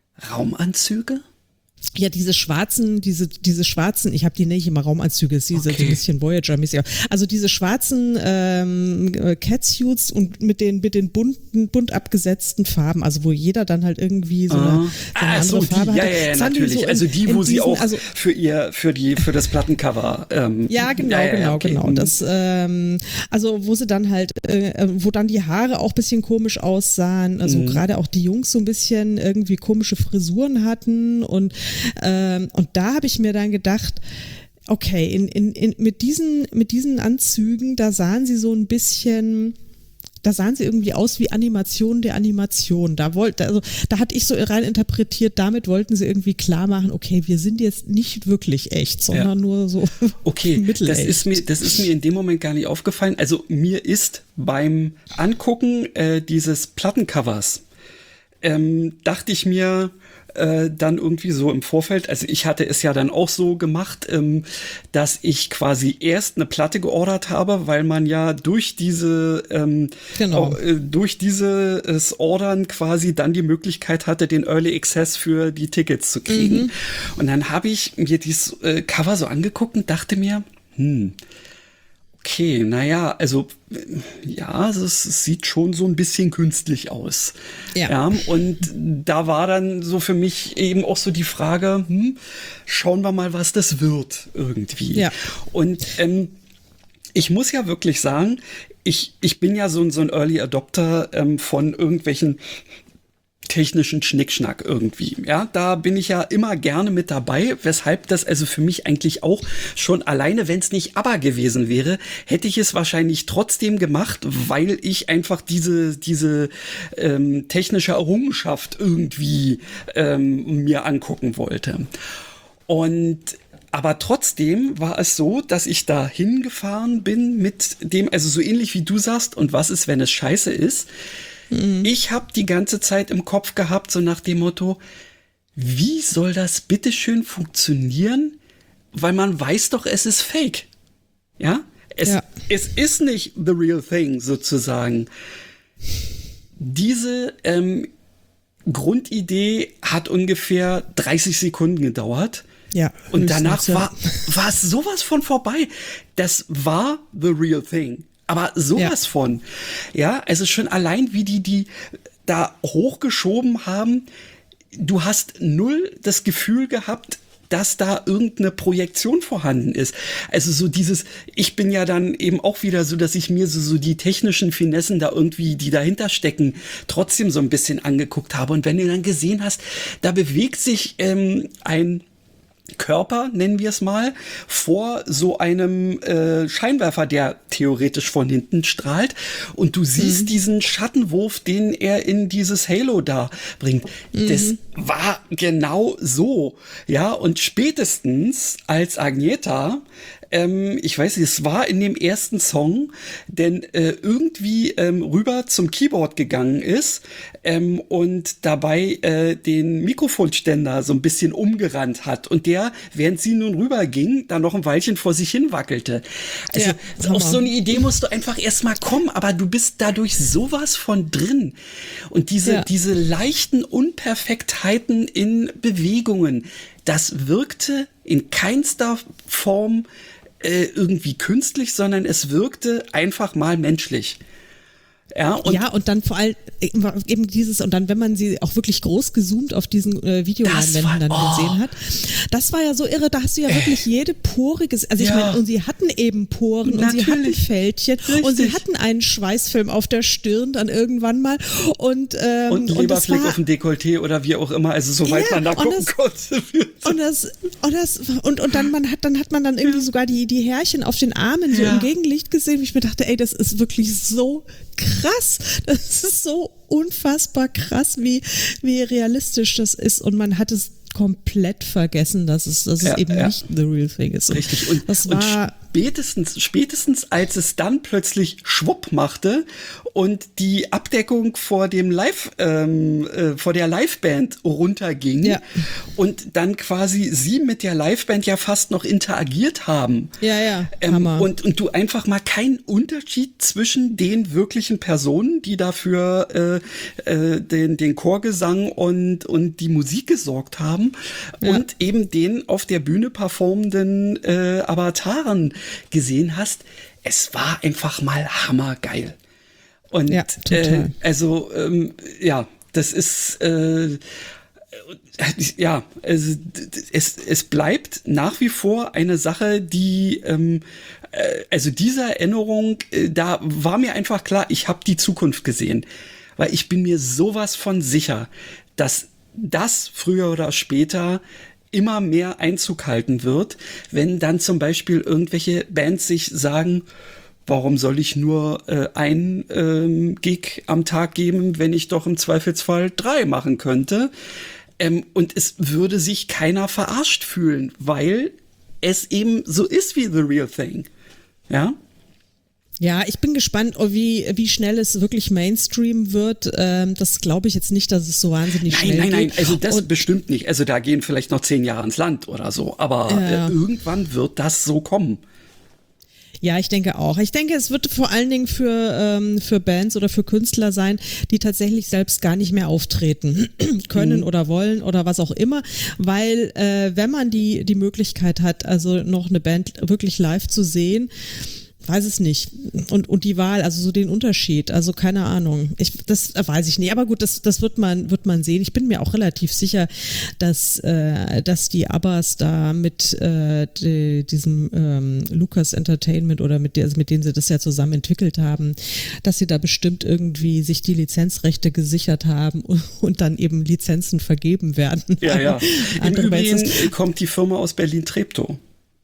Raumanzüge? Ja, diese schwarzen, diese, diese schwarzen, ich habe die nicht immer Raumanzüge, es sieht so Okay. ein bisschen Voyager-mäßig aus. Also diese schwarzen ähm, Catsuits und mit den, mit den bunten, bunt abgesetzten Farben, also wo jeder dann halt irgendwie so eine, so eine Ah, andere so, Farbe die, ja, hatte. ja, ja, Das haben die natürlich. so in- also die, in wo sie diesen- auch also, für ihr, für die, für das Plattencover. Ähm, Ja, genau, ja, ja, genau, okay. genau. Mhm. Das, ähm, also wo sie dann halt, äh, wo dann die Haare auch ein bisschen komisch aussahen, also Mhm. gerade auch die Jungs so ein bisschen irgendwie komische Frisuren hatten und ähm, und da habe ich mir dann gedacht, okay, in, in, in, mit diesen mit diesen Anzügen, da sahen sie so ein bisschen da sahen sie irgendwie aus wie Animationen der Animation. Da wollte, also da hatte ich so rein interpretiert, damit wollten sie irgendwie klar machen, okay, wir sind jetzt nicht wirklich echt, sondern Ja. nur so Okay, das mittelecht. ist mir, das ist mir in dem Moment gar nicht aufgefallen. Also mir ist beim Angucken äh, dieses Plattencovers ähm, dachte ich mir äh, dann irgendwie so im Vorfeld, also ich hatte es ja dann auch so gemacht, ähm, dass ich quasi erst eine Platte geordert habe, weil man ja durch diese ähm, Genau. auch, äh, durch dieses Ordern quasi dann die Möglichkeit hatte, den Early Access für die Tickets zu kriegen. Mhm. Und dann habe ich mir dieses äh, Cover so angeguckt und dachte mir, hm, okay, naja, also äh, ja, also es, es sieht schon so ein bisschen künstlich aus. Ja. Und da war dann so für mich eben auch so die Frage, hm, schauen wir mal, was das wird irgendwie. Ja. Und ähm, ich muss ja wirklich sagen, ich, ich bin ja so, ein- so ein Early Adopter ähm, von irgendwelchen technischen Schnickschnack irgendwie. Ja, da bin ich ja immer gerne mit dabei, weshalb das also für mich eigentlich auch schon alleine, wenn es nicht aber gewesen wäre, hätte ich es wahrscheinlich trotzdem gemacht, weil ich einfach diese diese ähm, technische Errungenschaft irgendwie ähm, mir angucken wollte. Und aber trotzdem war es so, dass ich da hingefahren bin mit dem, also so ähnlich wie du sagst, und was ist, wenn es scheiße ist? Ich habe die ganze Zeit im Kopf gehabt, so nach dem Motto, wie soll das bitteschön funktionieren? Weil man weiß doch, es ist fake. Ja? Es, Ja. es ist nicht the real thing, sozusagen. Diese ähm, Grundidee hat ungefähr dreißig Sekunden gedauert. Ja, Und danach höchstens, ja. war, war es sowas von vorbei. Das war the real thing. Aber sowas ja. von. Ja, also schon allein, wie die die da hochgeschoben haben, du hast null das Gefühl gehabt, dass da irgendeine Projektion vorhanden ist. Also so dieses, ich bin ja dann eben auch wieder so, dass ich mir so, so die technischen Finessen da irgendwie, die dahinter stecken, trotzdem so ein bisschen angeguckt habe. Und wenn du dann gesehen hast, da bewegt sich ähm, ein Körper, nennen wir es mal, vor so einem äh, Scheinwerfer, der theoretisch von hinten strahlt, und du siehst mhm. diesen Schattenwurf, den er in dieses Halo da bringt. Mhm. Das war genau so, ja, und spätestens als Agnetha, ähm, ich weiß nicht, es war in dem ersten Song, denn äh, irgendwie ähm, rüber zum Keyboard gegangen ist ähm, und dabei äh, den Mikrofonständer so ein bisschen umgerannt hat und der, während sie nun rüberging, da noch ein Weilchen vor sich hin wackelte. Also ja, auf so eine Idee musst du einfach erstmal kommen, aber du bist dadurch sowas von drin. Und diese, ja. diese leichten Unperfektheiten in Bewegungen, das wirkte in keinster Form äh, irgendwie künstlich, sondern es wirkte einfach mal menschlich. Ja, und, ja, und dann vor allem eben dieses, und dann, wenn man sie auch wirklich groß gezoomt auf diesen äh, Videoleinwänden dann oh. gesehen hat, das war ja so irre, da hast du ja wirklich äh. jede Pore gesehen. Also ich ja. meine, und sie hatten eben Poren Natürlich. und sie hatten Fältchen Richtig. und sie hatten einen Schweißfilm auf der Stirn dann irgendwann mal und ähm, und ein Leberfleck auf dem Dekolleté oder wie auch immer, also soweit ja, man da gucken das, konnte. Und das, und das, und, und dann man hat, dann hat man dann irgendwie sogar die, die Härchen auf den Armen so ja. im Gegenlicht gesehen, wie ich mir dachte, ey, das ist wirklich so krass, das ist so unfassbar krass, wie, wie realistisch das ist, und man hat es komplett vergessen, dass es, dass ja, es eben ja. nicht the real thing ist. Und Richtig, und, das und war spätestens, spätestens als es dann plötzlich schwupp machte und die Abdeckung vor dem Live, ähm, äh, vor der Liveband runterging ja. und dann quasi sie mit der Liveband ja fast noch interagiert haben. Ja, ja, ähm, Hammer. Und, und du einfach mal keinen Unterschied zwischen den wirklichen Personen, die dafür äh, äh, den, den Chorgesang und, und die Musik gesorgt haben, ja. und eben den auf der Bühne performenden äh, Avataren gesehen hast. Es war einfach mal hammergeil. Und ja, äh, also ähm, ja, das ist äh, ja, also, es, es bleibt nach wie vor eine Sache, die ähm, äh, also diese Erinnerung, äh, da war mir einfach klar, ich habe die Zukunft gesehen, weil ich bin mir sowas von sicher, dass das früher oder später immer mehr Einzug halten wird, wenn dann zum Beispiel irgendwelche Bands sich sagen, warum soll ich nur äh, ein ähm, Gig am Tag geben, wenn ich doch im Zweifelsfall drei machen könnte? Ähm, und es würde sich keiner verarscht fühlen, weil es eben so ist wie The Real Thing. Ja? Ja, ich bin gespannt, wie, wie schnell es wirklich Mainstream wird. Ähm, das glaube ich jetzt nicht, dass es so wahnsinnig nein, schnell geht. Nein, nein, nein, also das und, bestimmt nicht. Also da gehen vielleicht noch zehn Jahre ins Land oder so. Aber ja. äh, irgendwann wird das so kommen. Ja, ich denke auch. Ich denke, es wird vor allen Dingen für, ähm, für Bands oder für Künstler sein, die tatsächlich selbst gar nicht mehr auftreten können mhm. oder wollen oder was auch immer, weil äh, wenn man die, die Möglichkeit hat, also noch eine Band wirklich live zu sehen, weiß es nicht. Und, und die Wahl, also so den Unterschied, also keine Ahnung. Ich, das weiß ich nicht. Aber gut, das, das wird man, wird man sehen. Ich bin mir auch relativ sicher, dass, äh, dass die Abbas da mit äh, die, diesem ähm, Lucas Entertainment oder mit, der, also mit denen sie das ja zusammen entwickelt haben, dass sie da bestimmt irgendwie sich die Lizenzrechte gesichert haben und, und dann eben Lizenzen vergeben werden. Ja, ja. Im Übrigen kommt die Firma aus Berlin-Treptow.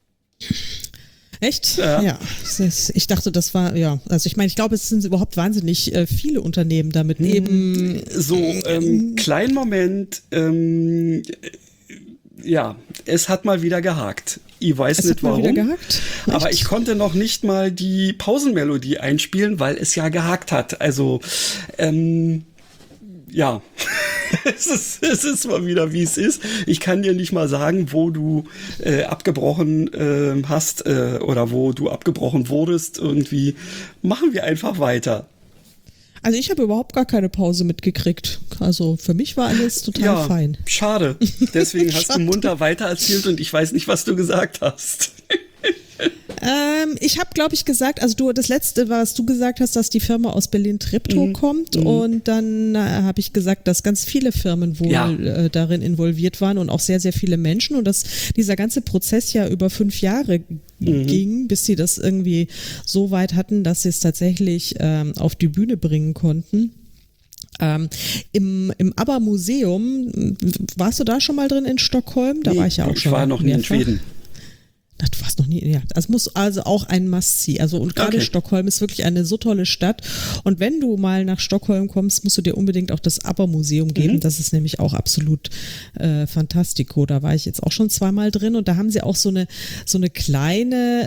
Echt? Ja. ja. Ich dachte, das war, ja, also ich meine, ich glaube, es sind überhaupt wahnsinnig äh, viele Unternehmen damit eben. So, ähm, kleinen Moment, ähm, ja, es hat mal wieder gehakt. Ich weiß es nicht warum. Mal wieder gehakt? Aber ich konnte noch nicht mal die Pausenmelodie einspielen, weil es ja gehakt hat. Also, ähm, ja, es ist, es ist mal wieder, wie es ist. Ich kann dir nicht mal sagen, wo du äh, abgebrochen äh, hast äh, oder wo du abgebrochen wurdest. Irgendwie machen wir einfach weiter. Also ich habe überhaupt gar keine Pause mitgekriegt. Also für mich war alles total ja, fein. Schade. Deswegen hast du munter weitererzählt und ich weiß nicht, was du gesagt hast. Ähm, ich habe, glaube ich, gesagt, also du, das letzte, was du gesagt hast, dass die Firma aus Berlin-Treptow mhm. kommt mhm. und dann äh, habe ich gesagt, dass ganz viele Firmen wohl ja. äh, darin involviert waren und auch sehr, sehr viele Menschen und dass dieser ganze Prozess ja über fünf Jahre mhm. ging, bis sie das irgendwie so weit hatten, dass sie es tatsächlich ähm, auf die Bühne bringen konnten. Ähm, im, im ABBA-Museum, warst du da schon mal drin in Stockholm? Da nee, war ich ja auch ich schon. Ich war noch nie in Schweden. Ach, du warst noch nie, ja. Das muss also auch ein Must-See. Also, und gerade okay. Stockholm ist wirklich eine so tolle Stadt. Und wenn du mal nach Stockholm kommst, musst du dir unbedingt auch das ABBA-Museum geben. Mhm. Das ist nämlich auch absolut äh, fantastico. Da war ich jetzt auch schon zweimal drin und da haben sie auch so eine, so eine kleine,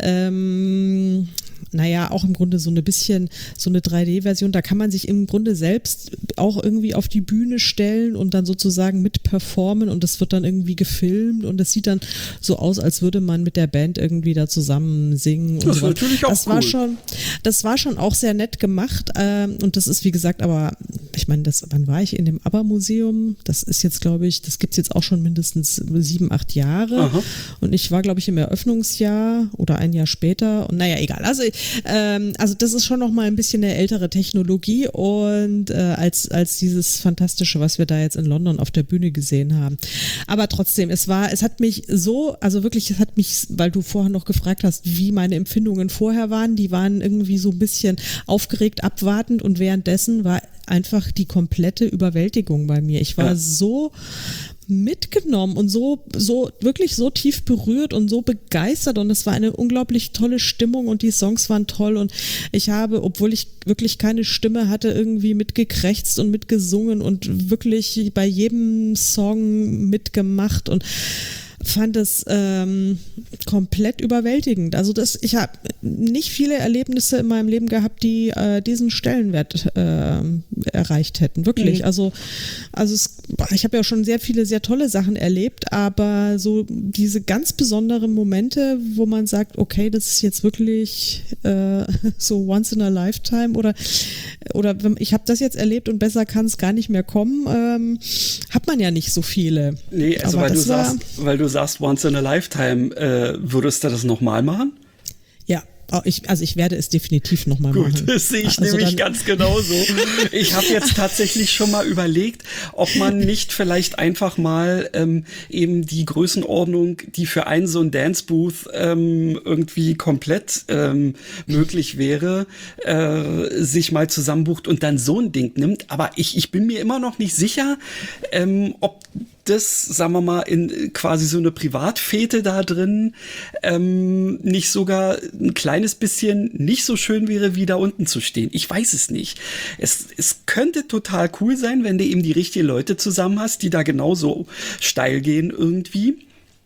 ähm, naja, auch im Grunde so eine bisschen, so eine drei D-Version, da kann man sich im Grunde selbst auch irgendwie auf die Bühne stellen und dann sozusagen mit performen und das wird dann irgendwie gefilmt und es sieht dann so aus, als würde man mit der Band irgendwie da zusammen singen. Und das so. war natürlich auch das cool. war schon, das war schon auch sehr nett gemacht ähm, und das ist wie gesagt, aber ich meine, das, wann war ich in dem ABBA-Museum? Das ist jetzt, glaube ich, das gibt's jetzt auch schon mindestens sieben, acht Jahre. Aha. Und ich war, glaube ich, im Eröffnungsjahr oder ein Jahr später und naja, egal. Also Ähm, also das ist schon noch mal ein bisschen eine ältere Technologie und äh, als als dieses Fantastische, was wir da jetzt in London auf der Bühne gesehen haben. Aber trotzdem, es war, es hat mich so, also wirklich, es hat mich, weil du vorher noch gefragt hast, wie meine Empfindungen vorher waren, die waren irgendwie so ein bisschen aufgeregt, abwartend und währenddessen war einfach die komplette Überwältigung bei mir. Ich war ja. so mitgenommen und so, so, wirklich so tief berührt und so begeistert und es war eine unglaublich tolle Stimmung und die Songs waren toll und ich habe, obwohl ich wirklich keine Stimme hatte, irgendwie mitgekrächzt und mitgesungen und wirklich bei jedem Song mitgemacht und fand es ähm, komplett überwältigend. Also das, ich habe nicht viele Erlebnisse in meinem Leben gehabt, die äh, diesen Stellenwert äh, erreicht hätten. Wirklich. Mhm. Also, also es, ich habe ja schon sehr viele sehr tolle Sachen erlebt, aber so diese ganz besonderen Momente, wo man sagt, okay, das ist jetzt wirklich äh, so once in a lifetime oder oder ich habe das jetzt erlebt und besser kann es gar nicht mehr kommen, ähm, hat man ja nicht so viele. Nee, also weil du, sagst, weil du sagst, once in a lifetime, äh, würdest du das nochmal machen? Ja. Ich, also ich werde es definitiv nochmal machen. Gut, das sehe ich also nämlich ganz genauso. Ich habe jetzt tatsächlich schon mal überlegt, ob man nicht vielleicht einfach mal ähm, eben die Größenordnung, die für einen so ein Dance-Booth ähm, irgendwie komplett ähm, möglich wäre, äh, sich mal zusammenbucht und dann so ein Ding nimmt. Aber ich, ich bin mir immer noch nicht sicher, ähm, ob das, sagen wir mal, in quasi so eine Privatfete da drin ähm, nicht sogar ein kleines bisschen nicht so schön wäre, wie da unten zu stehen. Ich weiß es nicht. Es, es könnte total cool sein, wenn du eben die richtigen Leute zusammen hast, die da genauso steil gehen irgendwie.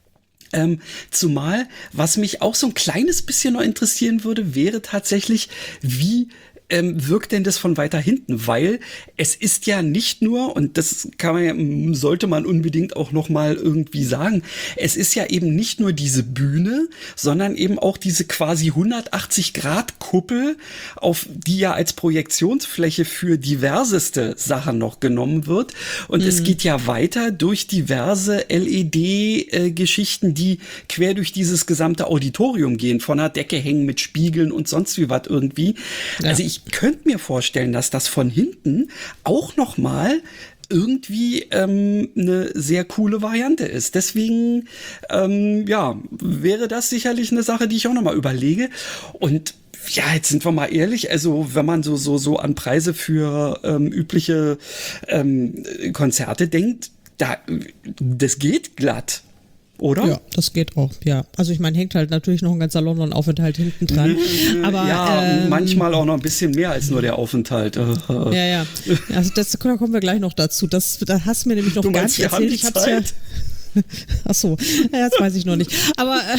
Ähm, zumal, was mich auch so ein kleines bisschen noch interessieren würde, wäre tatsächlich, wie Ähm, wirkt denn das von weiter hinten? Weil es ist ja nicht nur, und das kann man ja, sollte man unbedingt auch noch mal irgendwie sagen, es ist ja eben nicht nur diese Bühne, sondern eben auch diese quasi hundertachtzig Grad Kuppel, auf die ja als Projektionsfläche für diverseste Sachen noch genommen wird. Und mhm. es geht ja weiter durch diverse L E D-Geschichten, die quer durch dieses gesamte Auditorium gehen, von der Decke hängen mit Spiegeln und sonst wie was irgendwie. Ja. Also ich Ich könnte mir vorstellen, dass das von hinten auch noch mal irgendwie ähm, eine sehr coole Variante ist. Deswegen, ähm, ja, wäre das sicherlich eine Sache, die ich auch noch mal überlege. Und ja, jetzt sind wir mal ehrlich, also wenn man so so so an Preise für ähm, übliche ähm, Konzerte denkt, da das geht glatt. Oder? Ja, das geht auch, ja. Also ich meine, hängt halt natürlich noch ein ganzer London-Aufenthalt hinten dran. Aber, ja, ähm, manchmal auch noch ein bisschen mehr als nur der Aufenthalt. Ja, ja. Also das, da kommen wir gleich noch dazu. Das, das hast du mir nämlich noch du gar meinst, nicht erzählt. Ich hab's ja. Ach so, ja, das weiß ich noch nicht. Aber äh,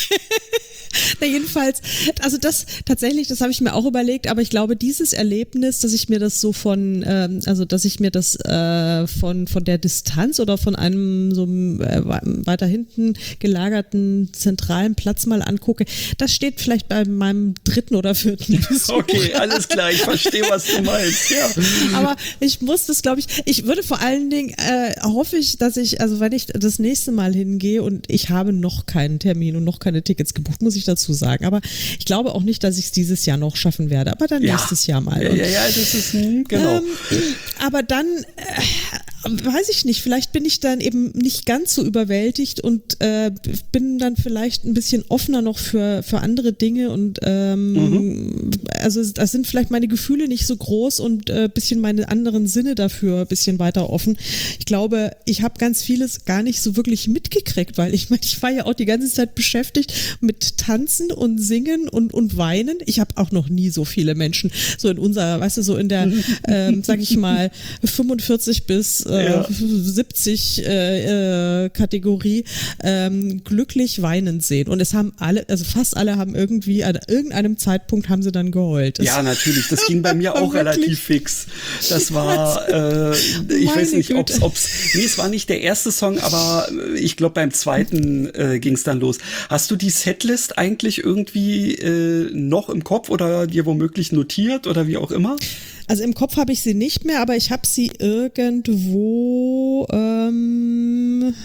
na jedenfalls, also das tatsächlich, das habe ich mir auch überlegt, aber ich glaube, dieses Erlebnis, dass ich mir das so von, ähm, also dass ich mir das äh, von von der Distanz oder von einem so äh, weiter hinten gelagerten zentralen Platz mal angucke, das steht vielleicht bei meinem dritten oder vierten Besuch. Okay, alles klar, ich verstehe, was du meinst. Ja. Aber ich muss das, glaube ich, ich würde vor allen Dingen, äh, hoffe ich, dass ich, also wenn ich das nächste Mal hingehe und ich habe noch keinen Termin und noch keine Tickets gebucht, muss ich ich dazu sagen. Aber ich glaube auch nicht, dass ich es dieses Jahr noch schaffen werde, aber dann ja. nächstes Jahr mal. Ja, ja, ja, das ist, hm, genau. Ähm, aber dann, äh, weiß ich nicht, vielleicht bin ich dann eben nicht ganz so überwältigt und äh, bin dann vielleicht ein bisschen offener noch für, für andere Dinge und ähm, mhm. also da sind vielleicht meine Gefühle nicht so groß und ein äh, bisschen meine anderen Sinne dafür ein bisschen weiter offen. Ich glaube, ich habe ganz vieles gar nicht so wirklich mitgekriegt, weil ich meine, ich war ja auch die ganze Zeit beschäftigt mit Tanzen und Singen und, und Weinen. Ich habe auch noch nie so viele Menschen so in unserer, weißt du, so in der, ähm, sag ich mal, fünfundvierzig bis äh, ja. siebzig äh, äh, Kategorie ähm, glücklich weinend sehen. Und es haben alle, also fast alle haben irgendwie an irgendeinem Zeitpunkt haben sie dann geheult. Das ja, natürlich. Das ging bei mir auch relativ fix. Das war, äh, ich weiß nicht, ob es, nee, es war nicht der erste Song, aber ich glaube beim zweiten äh, ging es dann los. Hast du die Setlist eigentlich irgendwie äh, noch im Kopf oder dir womöglich notiert oder wie auch immer? Also im Kopf habe ich sie nicht mehr, aber ich habe sie irgendwo, ähm,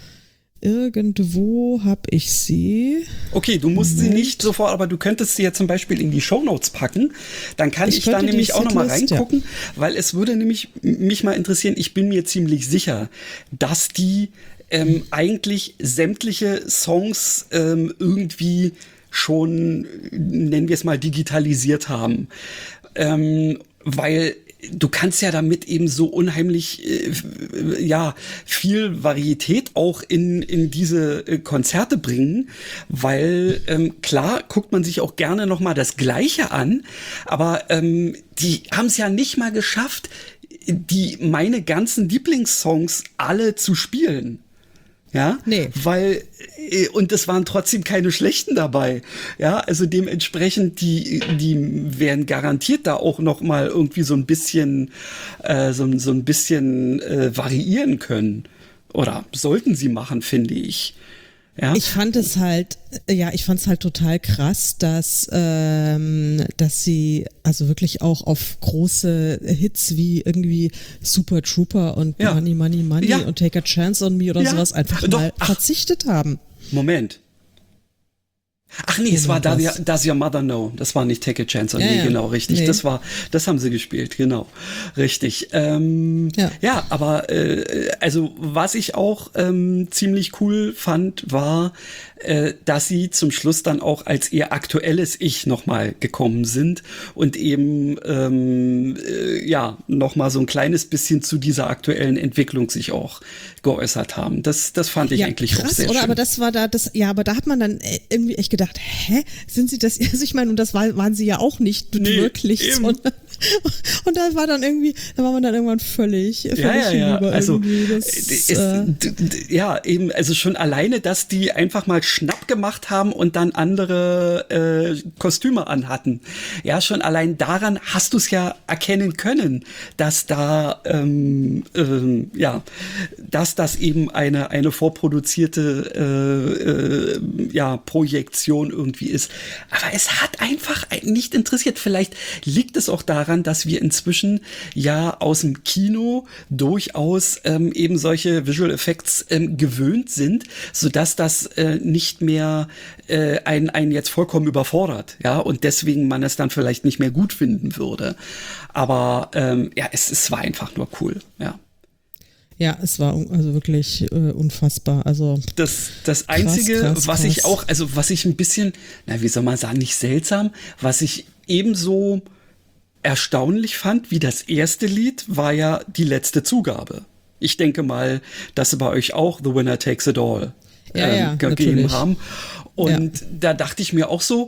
irgendwo habe ich sie. Okay, du musst Moment. sie nicht sofort, aber du könntest sie ja zum Beispiel in die Shownotes packen. Dann kann ich, ich da nämlich auch nochmal reingucken, ja. weil es würde nämlich mich mal interessieren, ich bin mir ziemlich sicher, dass die ähm, eigentlich sämtliche Songs ähm, irgendwie schon, nennen wir es mal, digitalisiert haben. Ähm, weil du kannst ja damit eben so unheimlich äh, ja viel Varietät auch in in diese äh, Konzerte bringen, weil ähm, klar guckt man sich auch gerne noch mal das Gleiche an, aber ähm, die haben es ja nicht mal geschafft, die meine ganzen Lieblingssongs alle zu spielen. Ja, nee. Weil, und es waren trotzdem keine schlechten dabei. Ja, also dementsprechend, die, die werden garantiert da auch noch mal irgendwie so ein bisschen, äh, so, so ein bisschen äh, variieren können. Oder sollten sie machen, finde ich. Ja. Ich fand es halt, ja, ich fand es halt total krass, dass, ähm, dass sie also wirklich auch auf große Hits wie irgendwie Super Trooper und ja. Money, Money, Money ja. und Take a Chance on Me oder ja. sowas einfach Doch. mal Ach. verzichtet haben. Moment. Ach nee, es war Does, Does Your Mother Know? Das war nicht Take a Chance on ja, Me, ja. genau, richtig. Nee. Das war, das haben sie gespielt, genau, richtig. Ähm, ja. ja, aber äh, also was ich auch ähm, ziemlich cool fand, war, äh, dass sie zum Schluss dann auch als ihr aktuelles Ich nochmal gekommen sind und eben ähm, äh, ja nochmal so ein kleines bisschen zu dieser aktuellen Entwicklung sich auch geäußert haben. Das, das fand ich ja, eigentlich krass, auch sehr oder? schön. Aber das war da, das, ja, aber da hat man dann irgendwie echt gedacht, hä, sind sie das? Also ich meine, und das war, waren sie ja auch nicht nee, wirklich, sondern, und da war dann irgendwie, da war man dann irgendwann völlig, völlig ja, ja, ja. Also, das, ist, äh, ja, eben, also schon alleine, dass die einfach mal Schnapp gemacht haben und dann andere äh, Kostüme anhatten. Ja, schon allein daran hast du es ja erkennen können, dass da, ähm, ähm, ja, dass das eben eine, eine vorproduzierte, äh, äh, ja, Projektion irgendwie ist. Aber es hat einfach nicht interessiert. Vielleicht liegt es auch daran, dass wir inzwischen ja aus dem Kino durchaus ähm, eben solche Visual Effects ähm, gewöhnt sind, sodass das äh, nicht mehr äh, einen, einen jetzt vollkommen überfordert, ja, und deswegen man es dann vielleicht nicht mehr gut finden würde. Aber ähm, ja, es, es war einfach nur cool, ja. Ja, es war also wirklich äh, unfassbar. Also das, das Einzige, krass, krass, was krass. ich auch, also was ich ein bisschen, na wie soll man sagen, nicht seltsam, was ich ebenso erstaunlich fand wie das erste Lied, war ja die letzte Zugabe. Ich denke mal, dass sie bei euch auch The Winner Takes It All ja, ähm, ja, gegeben natürlich. haben. Und ja. da dachte ich mir auch so,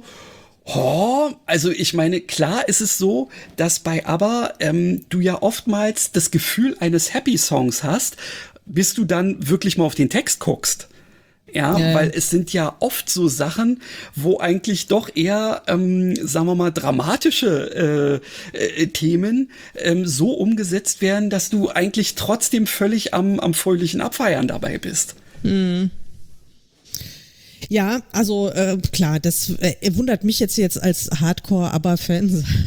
oh, also ich meine, klar ist es so, dass bei ABBA ähm, du ja oftmals das Gefühl eines Happy-Songs hast, bis du dann wirklich mal auf den Text guckst. Ja, ja, weil es sind ja oft so Sachen, wo eigentlich doch eher, ähm, sagen wir mal, dramatische äh, äh, Themen ähm, so umgesetzt werden, dass du eigentlich trotzdem völlig am, am fröhlichen Abfeiern dabei bist. Mhm. Ja, also äh, klar, das äh, wundert mich jetzt jetzt als Hardcore-ABBA-Fan,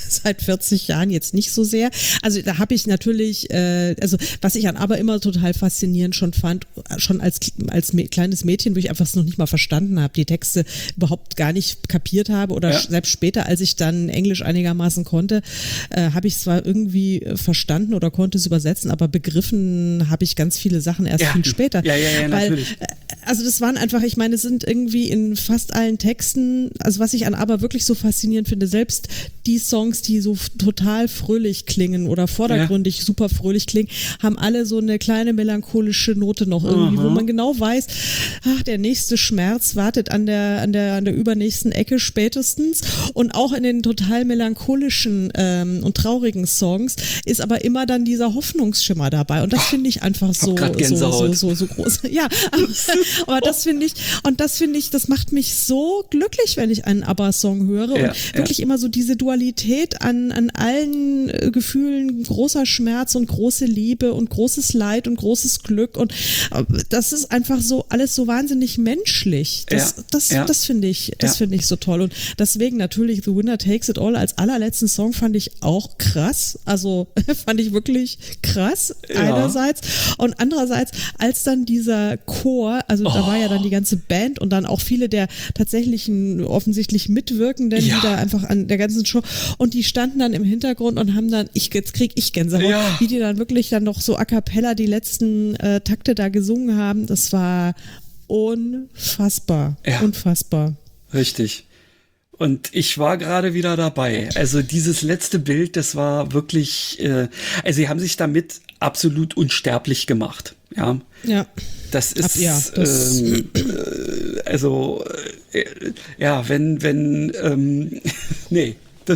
seit vierzig Jahren jetzt nicht so sehr. Also da habe ich natürlich, äh, also was ich an ABBA immer total faszinierend schon fand, schon als, als kleines Mädchen, wo ich einfach es noch nicht mal verstanden habe, die Texte überhaupt gar nicht kapiert habe oder ja. selbst später, als ich dann Englisch einigermaßen konnte, äh, habe ich es zwar irgendwie verstanden oder konnte es übersetzen, aber begriffen habe ich ganz viele Sachen erst ja. viel später. Ja, ja, ja, weil, natürlich. Also das waren einfach, ich meine, es sind irgendwie in fast allen Texten, also was ich an ABBA wirklich so faszinierend finde, selbst die Songs, die so total fröhlich klingen oder vordergründig ja. super fröhlich klingen, haben alle so eine kleine melancholische Note noch irgendwie, Aha. wo man genau weiß, ach, der nächste Schmerz wartet an der, an der, an der übernächsten Ecke spätestens. Und auch in den total melancholischen ähm, und traurigen Songs ist aber immer dann dieser Hoffnungsschimmer dabei. Und das finde ich einfach so, so, so, so, so groß. Ja, aber, aber das finde ich, und das finde ich, das macht mich so glücklich, wenn ich einen ABBA-Song höre ja, und wirklich ja. immer so diese Dualität an, an allen äh, Gefühlen, großer Schmerz und große Liebe und großes Leid und großes Glück und äh, das ist einfach so alles so wahnsinnig menschlich. Das, ja, das, ja. das finde ich, das ja. finde ich so toll und deswegen natürlich The Winner Takes It All als allerletzten Song fand ich auch krass, also fand ich wirklich krass ja. einerseits und andererseits als dann dieser Chor, also oh. da war ja dann die ganze Band und dann auch viele der tatsächlichen offensichtlich Mitwirkenden, ja. die da einfach an der ganzen Show und die standen dann im Hintergrund und haben dann, ich jetzt krieg ich Gänsehaut, ja. wie die dann wirklich dann noch so a cappella die letzten äh, Takte da gesungen haben, das war unfassbar, ja. unfassbar. Richtig. Und ich war gerade wieder dabei. Also dieses letzte Bild, das war wirklich, äh, also sie haben sich damit absolut unsterblich gemacht. Ja. Ja. Das ist, Ab, ja, das ähm, äh, also, äh, ja, wenn, wenn, ähm, nee.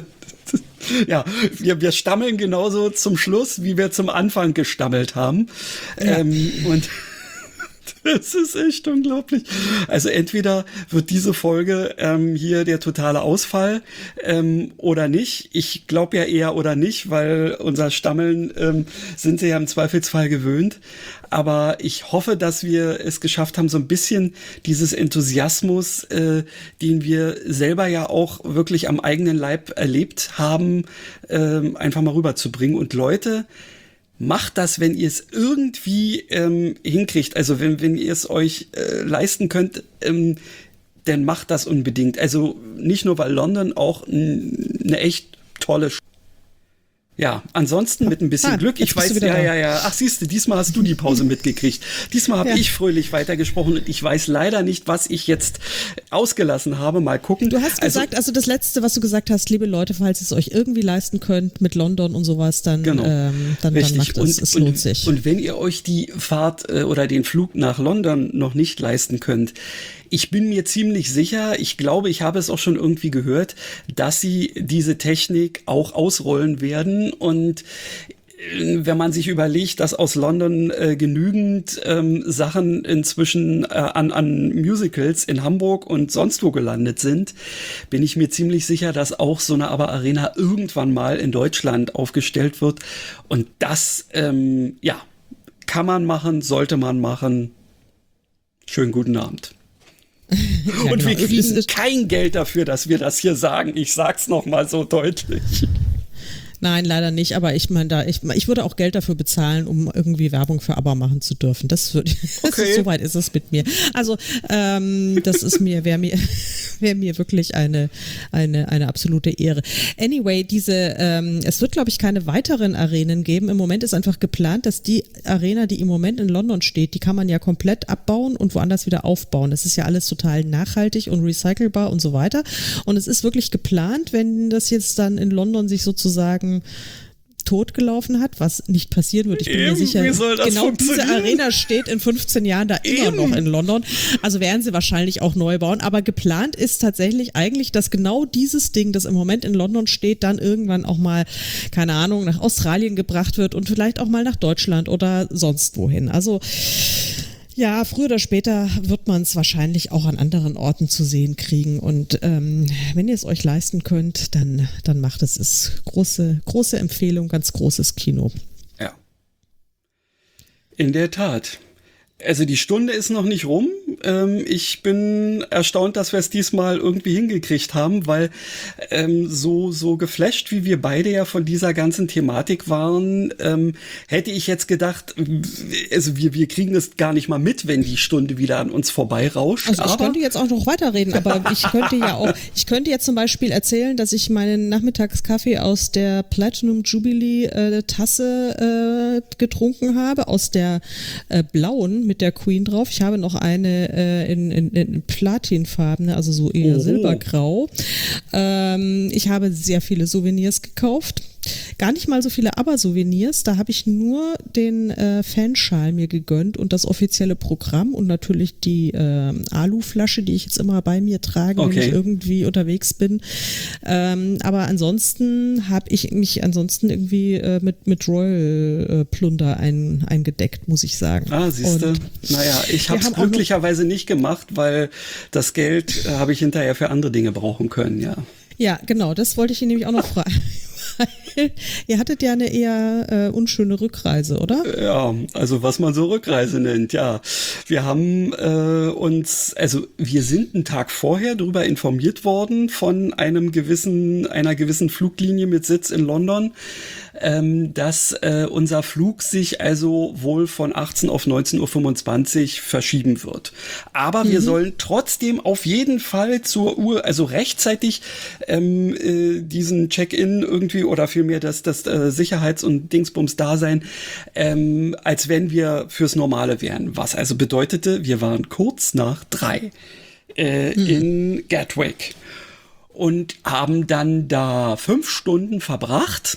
Ja, wir, wir stammeln genauso zum Schluss, wie wir zum Anfang gestammelt haben. Ja. Ähm, und das ist echt unglaublich. Also entweder wird diese Folge ähm, hier der totale Ausfall ähm, oder nicht. Ich glaube ja eher oder nicht, weil unser Stammeln ähm, sind sie ja im Zweifelsfall gewöhnt. Aber ich hoffe, dass wir es geschafft haben, so ein bisschen dieses Enthusiasmus, äh, den wir selber ja auch wirklich am eigenen Leib erlebt haben, äh, einfach mal rüberzubringen. Und Leute, macht das, wenn ihr es irgendwie ähm, hinkriegt. Also wenn, wenn ihr es euch äh, leisten könnt, ähm, dann macht das unbedingt. Also nicht nur, weil London auch n- eine echt tolle Sch- Ja, ansonsten mit ein bisschen ah, Glück. Ich weiß, ja, da. ja, ja. Ach, siehst du, diesmal hast du die Pause mitgekriegt. Diesmal habe ja. ich fröhlich weitergesprochen und ich weiß leider nicht, was ich jetzt ausgelassen habe. Mal gucken. Du hast also, gesagt, also das Letzte, was du gesagt hast, liebe Leute, falls ihr es euch irgendwie leisten könnt mit London und sowas, dann, genau. ähm, dann, dann macht es. Es lohnt und, sich. Und wenn ihr euch die Fahrt äh, oder den Flug nach London noch nicht leisten könnt, ich bin mir ziemlich sicher, ich glaube, ich habe es auch schon irgendwie gehört, dass sie diese Technik auch ausrollen werden. Und wenn man sich überlegt, dass aus London äh, genügend ähm, Sachen inzwischen äh, an, an Musicals in Hamburg und sonst wo gelandet sind, bin ich mir ziemlich sicher, dass auch so eine ABBA Arena irgendwann mal in Deutschland aufgestellt wird. Und das, ähm, ja, kann man machen, sollte man machen. Schönen guten Abend. Ja, und genau. Wir kriegen kein Geld dafür, dass wir das hier sagen. Ich sag's noch mal so deutlich. Nein, leider nicht, aber ich meine, da ich, ich würde auch Geld dafür bezahlen, um irgendwie Werbung für ABBA machen zu dürfen. Das würde, okay. So weit ist es mit mir. Also ähm, das ist mir, wäre mir, wäre mir wirklich eine eine eine absolute Ehre. Anyway, diese, ähm, es wird, glaube ich, keine weiteren Arenen geben. Im Moment ist einfach geplant, dass die Arena, die im Moment in London steht, die kann man ja komplett abbauen und woanders wieder aufbauen. Das ist ja alles total nachhaltig und recycelbar und so weiter. Und es ist wirklich geplant, wenn das jetzt dann in London sich sozusagen totgelaufen hat, was nicht passieren wird. Ich bin Eben, mir sicher, wie soll das genau diese Arena steht in fünfzehn Jahren da immer Eben. noch in London. Also werden sie wahrscheinlich auch neu bauen. Aber geplant ist tatsächlich eigentlich, dass genau dieses Ding, das im Moment in London steht, dann irgendwann auch mal, keine Ahnung, nach Australien gebracht wird und vielleicht auch mal nach Deutschland oder sonst wohin. Also ja, früher oder später wird man es wahrscheinlich auch an anderen Orten zu sehen kriegen. Und ähm, wenn ihr es euch leisten könnt, dann, dann macht es. Es ist große, große Empfehlung, ganz großes Kino. Ja. In der Tat. Also die Stunde ist noch nicht rum. Ähm, ich bin erstaunt, dass wir es diesmal irgendwie hingekriegt haben, weil ähm, so so geflasht, wie wir beide ja von dieser ganzen Thematik waren, ähm, hätte ich jetzt gedacht, also wir wir kriegen es gar nicht mal mit, wenn die Stunde wieder an uns vorbeirauscht. Also ich aber könnte jetzt auch noch weiterreden, aber ich könnte ja auch, ich könnte jetzt zum Beispiel erzählen, dass ich meinen Nachmittagskaffee aus der Platinum Jubilee äh, Tasse äh, getrunken habe, aus der äh, blauen mit der Queen drauf. Ich habe noch eine äh, in, in, in Platinfarbene, also so eher Oh. silbergrau. Ähm, ich habe sehr viele Souvenirs gekauft. Gar nicht mal so viele Aber-Souvenirs. Da habe ich nur den äh, Fanschal mir gegönnt und das offizielle Programm und natürlich die äh, Aluflasche, die ich jetzt immer bei mir trage, Okay. wenn ich irgendwie unterwegs bin. Ähm, aber ansonsten habe ich mich ansonsten irgendwie äh, mit, mit Royal äh, Plunder ein, eingedeckt, muss ich sagen. Ah, siehste. Und Naja, ich wir habe es haben auch noch- glücklicherweise nicht gemacht, weil das Geld äh, habe ich hinterher für andere Dinge brauchen können, ja. Ja, genau, das wollte ich Ihnen nämlich auch noch fragen. Weil ihr hattet ja eine eher äh, unschöne Rückreise, oder? Ja, also was man so Rückreise nennt, ja. Wir haben äh, uns, also wir sind einen Tag vorher darüber informiert worden von einem gewissen, einer gewissen Fluglinie mit Sitz in London, ähm, dass äh, unser Flug sich also wohl von achtzehn auf neunzehn Uhr fünfundzwanzig verschieben wird. Aber wir sollen trotzdem auf jeden Fall zur Uhr, also rechtzeitig ähm, äh, diesen Check-in irgendwie oder vielmehr das, das äh, Sicherheits- und Dingsbums da sein, ähm, als wenn wir fürs Normale wären. Was also bedeutete, wir waren kurz nach drei äh, in Gatwick und haben dann da fünf Stunden verbracht.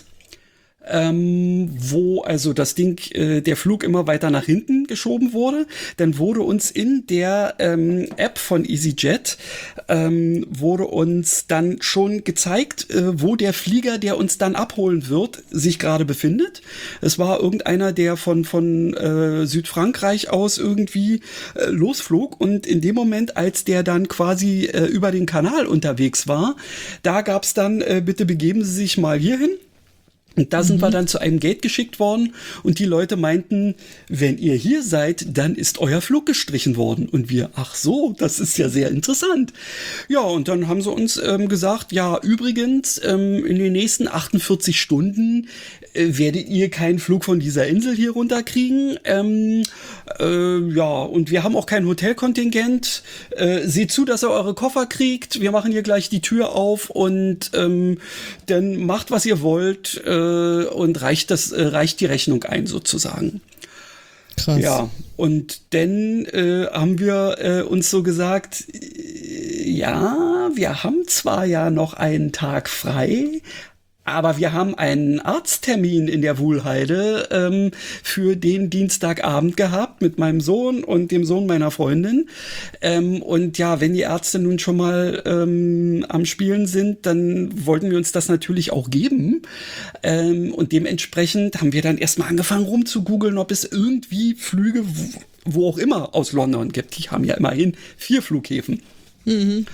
Ähm, wo also das Ding, äh, der Flug immer weiter nach hinten geschoben wurde. Dann wurde uns in der ähm, App von EasyJet ähm, wurde uns dann schon gezeigt, äh, wo der Flieger, der uns dann abholen wird, sich gerade befindet. Es war irgendeiner, der von von äh, Südfrankreich aus irgendwie äh, losflog und in dem Moment, als der dann quasi äh, über den Kanal unterwegs war, da gab's dann, äh, bitte begeben Sie sich mal hierhin. Und da sind wir dann zu einem Gate geschickt worden und die Leute meinten, wenn ihr hier seid, dann ist euer Flug gestrichen worden. Und wir, ach so, das ist ja sehr interessant. Ja, und dann haben sie uns ähm, gesagt, ja, übrigens, ähm, in den nächsten achtundvierzig Stunden äh, werdet ihr keinen Flug von dieser Insel hier runterkriegen. Ähm, äh, ja, und wir haben auch kein Hotelkontingent. Äh, seht zu, dass ihr eure Koffer kriegt. Wir machen hier gleich die Tür auf und ähm, dann macht, was ihr wollt, äh, und reicht das, äh, reicht die Rechnung ein sozusagen. Krass. Ja, und dann äh, haben wir äh, uns so gesagt, äh, ja, wir haben zwar ja noch einen Tag frei, aber wir haben einen Arzttermin in der Wuhlheide ähm, für den Dienstagabend gehabt mit meinem Sohn und dem Sohn meiner Freundin. Ähm, und ja, wenn die Ärzte nun schon mal ähm, am Spielen sind, dann wollten wir uns das natürlich auch geben. Ähm, und dementsprechend haben wir dann erstmal angefangen rumzugoogeln, ob es irgendwie Flüge, wo, wo auch immer, aus London gibt. Die haben ja immerhin vier Flughäfen. Mhm.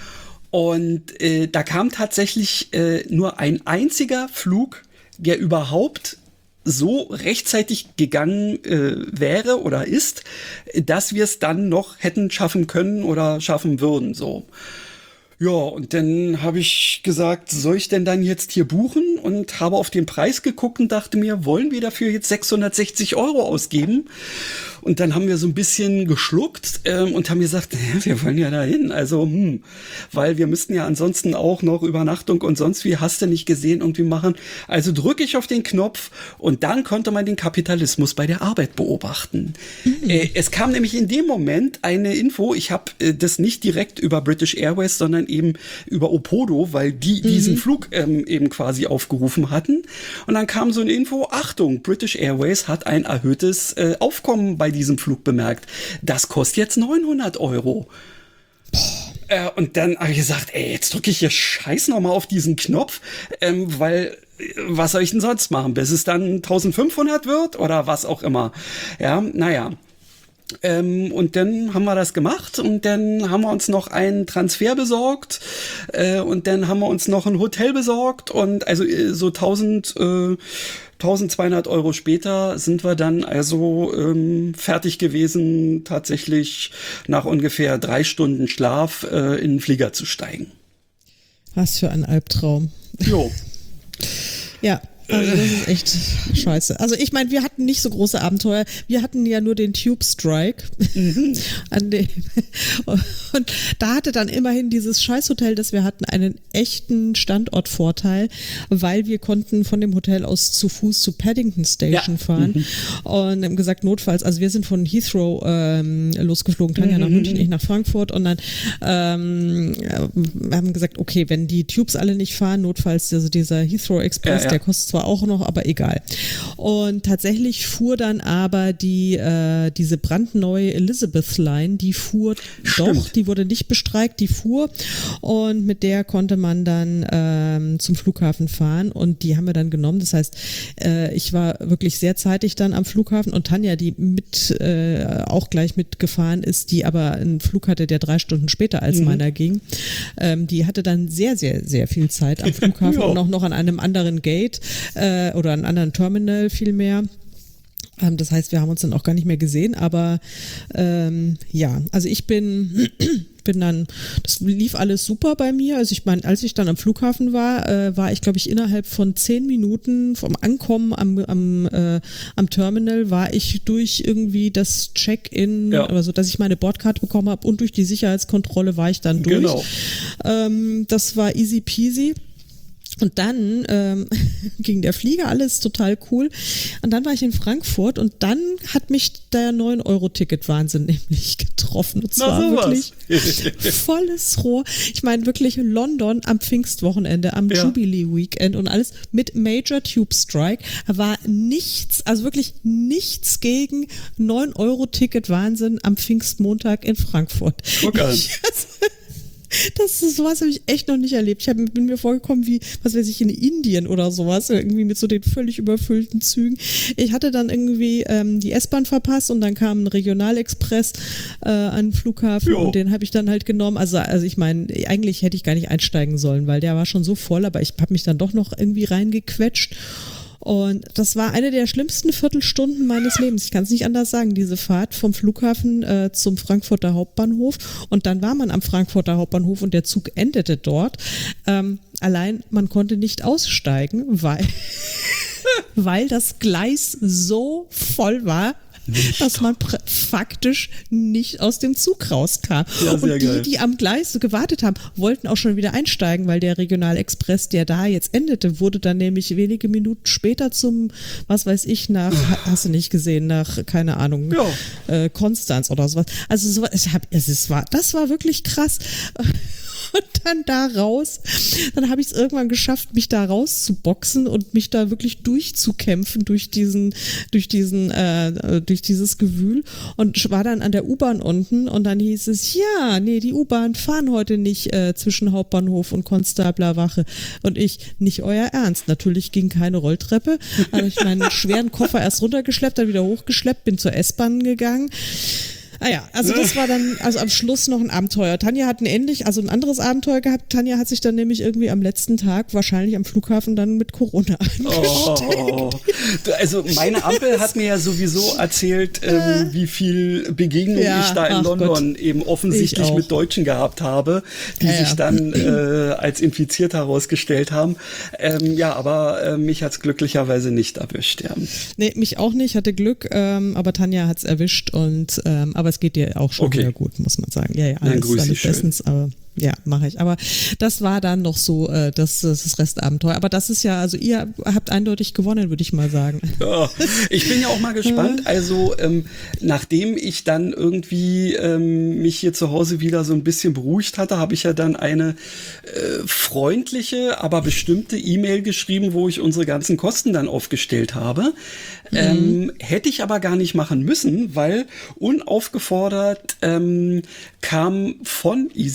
Und äh, da kam tatsächlich äh, nur ein einziger Flug, der überhaupt so rechtzeitig gegangen äh, wäre oder ist, dass wir es dann noch hätten schaffen können oder schaffen würden. So. Ja, und dann habe ich gesagt, soll ich denn dann jetzt hier buchen? Und habe auf den Preis geguckt und dachte mir, wollen wir dafür jetzt sechshundertsechzig Euro ausgeben? Und dann haben wir so ein bisschen geschluckt ähm, und haben gesagt, äh, wir wollen ja dahin. Also, hm, weil wir müssten ja ansonsten auch noch Übernachtung und sonst wie, hast du nicht gesehen, irgendwie machen. Also drücke ich auf den Knopf und dann konnte man den Kapitalismus bei der Arbeit beobachten. Mhm. Äh, es kam nämlich in dem Moment eine Info, ich habe äh, das nicht direkt über British Airways, sondern eben über Opodo, weil die mhm. diesen Flug ähm, eben quasi aufgerufen hatten. Und dann kam so eine Info, Achtung, British Airways hat ein erhöhtes äh, Aufkommen bei diesem Flug bemerkt. Das kostet jetzt neunhundert Euro. Äh, und dann habe ich gesagt, ey, jetzt drücke ich hier scheiß nochmal auf diesen Knopf, ähm, weil was soll ich denn sonst machen, bis es dann eintausendfünfhundert wird oder was auch immer. Ja, naja. Ähm, und dann haben wir das gemacht und dann haben wir uns noch einen Transfer besorgt äh, und dann haben wir uns noch ein Hotel besorgt und also äh, so tausend, äh, tausendzweihundert Euro später sind wir dann also ähm, fertig gewesen, tatsächlich nach ungefähr drei Stunden Schlaf äh, in den Flieger zu steigen. Was für ein Albtraum. Jo. Ja. Also das ist echt scheiße. Also ich meine, wir hatten nicht so große Abenteuer. Wir hatten ja nur den Tube Strike. Mhm. An dem, und da hatte dann immerhin dieses Scheißhotel, das wir hatten, einen echten Standortvorteil, weil wir konnten von dem Hotel aus zu Fuß zu Paddington Station ja. fahren mhm. und haben gesagt, notfalls, also wir sind von Heathrow ähm, losgeflogen, Tanja mhm. nach München, ich nach Frankfurt und dann ähm, wir haben gesagt, okay, wenn die Tubes alle nicht fahren, notfalls, also dieser Heathrow Express, ja, ja. der kostet zwar auch noch, aber egal. Und tatsächlich fuhr dann aber die äh, diese brandneue Elizabeth Line, die fuhr Stimmt. doch, die wurde nicht bestreikt, die fuhr und mit der konnte man dann ähm, zum Flughafen fahren und die haben wir dann genommen. Das heißt, äh, ich war wirklich sehr zeitig dann am Flughafen und Tanja, die mit äh, auch gleich mitgefahren ist, die aber einen Flug hatte, der drei Stunden später als mhm. meiner ging, ähm, die hatte dann sehr, sehr, sehr viel Zeit am Flughafen ja. und auch noch an einem anderen Gate äh, oder an einem anderen Terminal vielmehr. Ähm, das heißt, wir haben uns dann auch gar nicht mehr gesehen, aber ähm, ja, also ich bin bin dann, das lief alles super bei mir. Also ich meine, als ich dann am Flughafen war, äh, war ich, glaube ich, innerhalb von zehn Minuten vom Ankommen am, am, äh, am Terminal war ich durch irgendwie das Check-in, ja. also dass ich meine Bordkarte bekommen habe und durch die Sicherheitskontrolle war ich dann durch. Genau. Ähm, das war easy peasy. Und dann ähm, ging der Flieger, alles total cool. Und dann war ich in Frankfurt und dann hat mich der neun Euro Ticket Wahnsinn nämlich getroffen. Und zwar Na, wirklich volles Rohr. Ich meine wirklich London am Pfingstwochenende, am ja. Jubilee Weekend und alles mit Major Tube Strike. Da war nichts, also wirklich nichts gegen neun Euro Ticket Wahnsinn am Pfingstmontag in Frankfurt. Guck an. Das ist sowas habe ich echt noch nicht erlebt. Ich hab, bin mir vorgekommen wie, was weiß ich, in Indien oder sowas, irgendwie mit so den völlig überfüllten Zügen. Ich hatte dann irgendwie ähm, die S-Bahn verpasst und dann kam ein Regionalexpress äh, an den Flughafen jo. und den habe ich dann halt genommen. Also, also ich meine, eigentlich hätte ich gar nicht einsteigen sollen, weil der war schon so voll, aber ich habe mich dann doch noch irgendwie reingequetscht. Und das war eine der schlimmsten Viertelstunden meines Lebens. Ich kann es nicht anders sagen, diese Fahrt vom Flughafen äh, zum Frankfurter Hauptbahnhof. Und dann war man am Frankfurter Hauptbahnhof und der Zug endete dort. Ähm, allein man konnte nicht aussteigen, weil, weil das Gleis so voll war, Nicht. dass man pr- faktisch nicht aus dem Zug rauskam. Ja, und die, geil. die am Gleis so gewartet haben, wollten auch schon wieder einsteigen, weil der Regionalexpress, der da jetzt endete, wurde dann nämlich wenige Minuten später zum, was weiß ich, nach, hast du nicht gesehen, nach, keine Ahnung, ja. äh, Konstanz oder sowas. Also so, ich hab, es war, das war wirklich krass. Und dann da raus, dann habe ich es irgendwann geschafft, mich da rauszuboxen und mich da wirklich durchzukämpfen durch diesen, durch diesen, äh, durch dieses Gewühl und war dann an der U-Bahn unten und dann hieß es, ja, nee, die U-Bahn fahren heute nicht äh, zwischen Hauptbahnhof und Konstablerwache und ich, nicht euer Ernst. Natürlich ging keine Rolltreppe, habe ich meinen schweren Koffer erst runtergeschleppt, dann wieder hochgeschleppt, bin zur S-Bahn gegangen. Ah ja, also das war dann also am Schluss noch ein Abenteuer. Tanja hat ein ähnlich, also ein anderes Abenteuer gehabt. Tanja hat sich dann nämlich irgendwie am letzten Tag wahrscheinlich am Flughafen dann mit Corona angesteckt. Oh, also meine Ampel hat mir ja sowieso erzählt, ähm, wie viel Begegnungen ja, ich da in London Gott. eben offensichtlich mit Deutschen gehabt habe, die ja, sich ja. dann äh, als infiziert herausgestellt haben. Ähm, ja, aber äh, mich hat's glücklicherweise nicht erwischt. Ja. Nee, mich auch nicht, hatte Glück, ähm, aber Tanja hat's erwischt und ähm, aber es geht dir auch schon okay. wieder gut, muss man sagen. Ja, ja, alles, Nein, alles bestens, aber ja, mache ich. Aber das war dann noch so äh, das, das Restabenteuer. Aber das ist ja, also ihr habt eindeutig gewonnen, würde ich mal sagen. Ja, ich bin ja auch mal gespannt. Also ähm, nachdem ich dann irgendwie ähm, mich hier zu Hause wieder so ein bisschen beruhigt hatte, habe ich ja dann eine äh, freundliche, aber bestimmte E-Mail geschrieben, wo ich unsere ganzen Kosten dann aufgestellt habe. Mhm. Ähm, hätte ich aber gar nicht machen müssen, weil unaufgefordert ähm, kam von EasyJet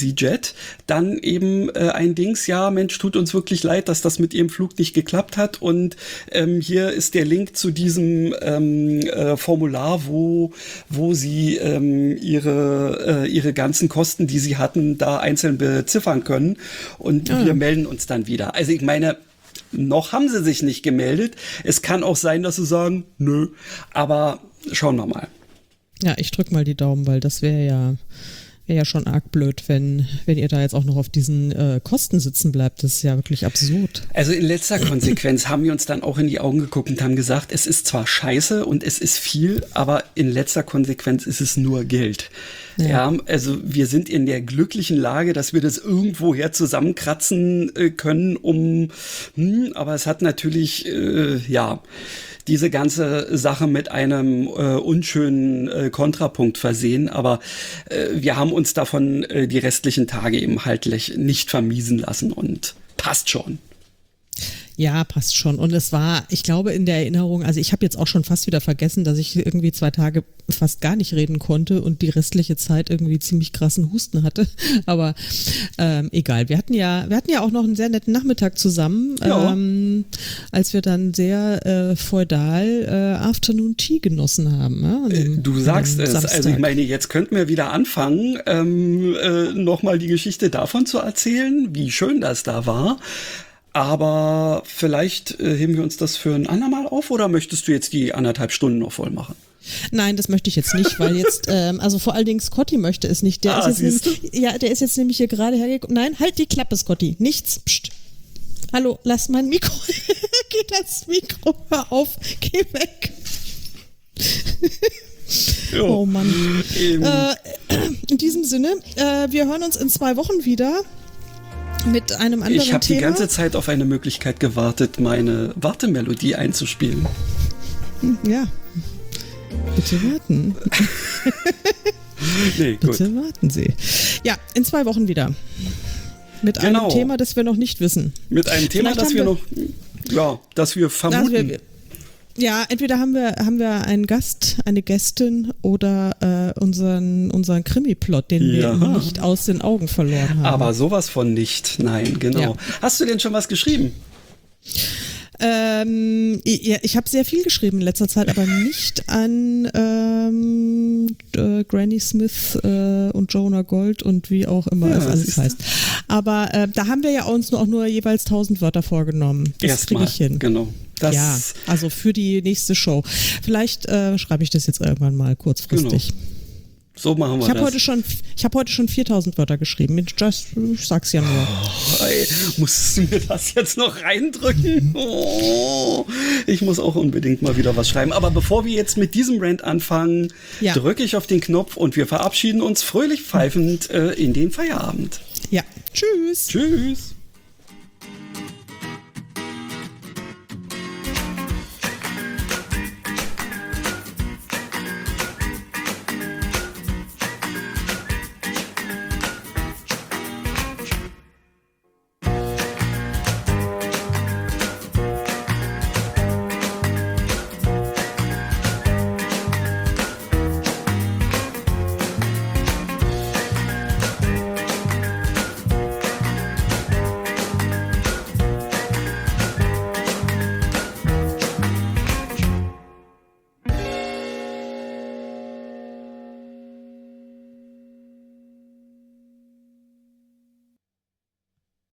und dann eben äh, ein Dings, ja, Mensch, tut uns wirklich leid, dass das mit ihrem Flug nicht geklappt hat und ähm, hier ist der Link zu diesem ähm, äh, Formular, wo, wo sie ähm, ihre, äh, ihre ganzen Kosten, die sie hatten, da einzeln beziffern können und ja. wir melden uns dann wieder. Also ich meine, noch haben sie sich nicht gemeldet. Es kann auch sein, dass sie sagen, nö, aber schauen wir mal. Ja, ich drück mal die Daumen, weil das wäre ja, wäre ja schon arg blöd, wenn, wenn ihr da jetzt auch noch auf diesen äh, Kosten sitzen bleibt. Das ist ja wirklich absurd. Also in letzter Konsequenz haben wir uns dann auch in die Augen geguckt und haben gesagt, es ist zwar scheiße und es ist viel, aber in letzter Konsequenz ist es nur Geld. Ja. ja, also wir sind in der glücklichen Lage, dass wir das irgendwoher zusammenkratzen äh, können, um, hm, aber es hat natürlich, äh, ja, diese ganze Sache mit einem äh, unschönen äh, Kontrapunkt versehen, aber äh, wir haben uns davon äh, die restlichen Tage eben halt nicht vermiesen lassen und passt schon. Ja, passt schon. Und es war, ich glaube, in der Erinnerung, also ich habe jetzt auch schon fast wieder vergessen, dass ich irgendwie zwei Tage fast gar nicht reden konnte und die restliche Zeit irgendwie ziemlich krassen Husten hatte. Aber ähm, egal. Wir hatten ja, wir hatten ja auch noch einen sehr netten Nachmittag zusammen, ja. ähm, als wir dann sehr äh, feudal äh, Afternoon Tea genossen haben. Ja, dem, du sagst es. Samstag. Also ich meine, jetzt könnten wir wieder anfangen, ähm, äh, nochmal die Geschichte davon zu erzählen, wie schön das da war. Aber vielleicht äh, heben wir uns das für ein andermal auf oder möchtest du jetzt die anderthalb Stunden noch voll machen? Nein, das möchte ich jetzt nicht, weil jetzt, ähm, also vor allen Dingen Scotty möchte es nicht. Der ah, ist jetzt nämlich, ja, der ist jetzt nämlich hier gerade hergekommen. Nein, halt die Klappe, Scotty. Nichts. Psst. Hallo, lass mein Mikro. Geh das Mikro, hör auf, geh weg. Oh Mann. Äh, in diesem Sinne, äh, wir hören uns in zwei Wochen wieder. Mit einem anderen Ich habe die Thema. ganze Zeit auf eine Möglichkeit gewartet, meine Wartemelodie einzuspielen. Ja. Bitte warten. Nee, gut. Bitte warten Sie. Ja, in zwei Wochen wieder. Mit Genau. einem Thema, das wir noch nicht wissen. Mit einem Thema, Vielleicht das haben wir wir- noch, ja, das wir vermuten. Also wir, ja, entweder haben wir, haben wir einen Gast, eine Gästin oder äh, unseren, unseren Krimi-Plot, den Ja. wir nicht aus den Augen verloren haben. Aber sowas von nicht. Nein, genau. Ja. Hast du denn schon was geschrieben? Ähm, ja, ich habe sehr viel geschrieben in letzter Zeit, aber nicht an ähm, äh, Granny Smith äh, und Jonah Gold und wie auch immer Ja, es alles siehste. heißt. Aber äh, da haben wir ja uns nur auch nur jeweils tausend Wörter vorgenommen. Das kriege Erstmal. ich hin. Genau. Das, Ja, also für die nächste Show. Vielleicht äh, schreibe ich das jetzt irgendwann mal kurzfristig. Genau. So machen wir Ich habe das. heute schon, ich habe heute schon viertausend Wörter geschrieben. Mit Just, ich sag's ja nur. Oh, ey, musst du mir das jetzt noch reindrücken? Oh, ich muss auch unbedingt mal wieder was schreiben. Aber bevor wir jetzt mit diesem Rant anfangen, Ja. drücke ich auf den Knopf und wir verabschieden uns fröhlich pfeifend äh, in den Feierabend. Ja, tschüss. Tschüss.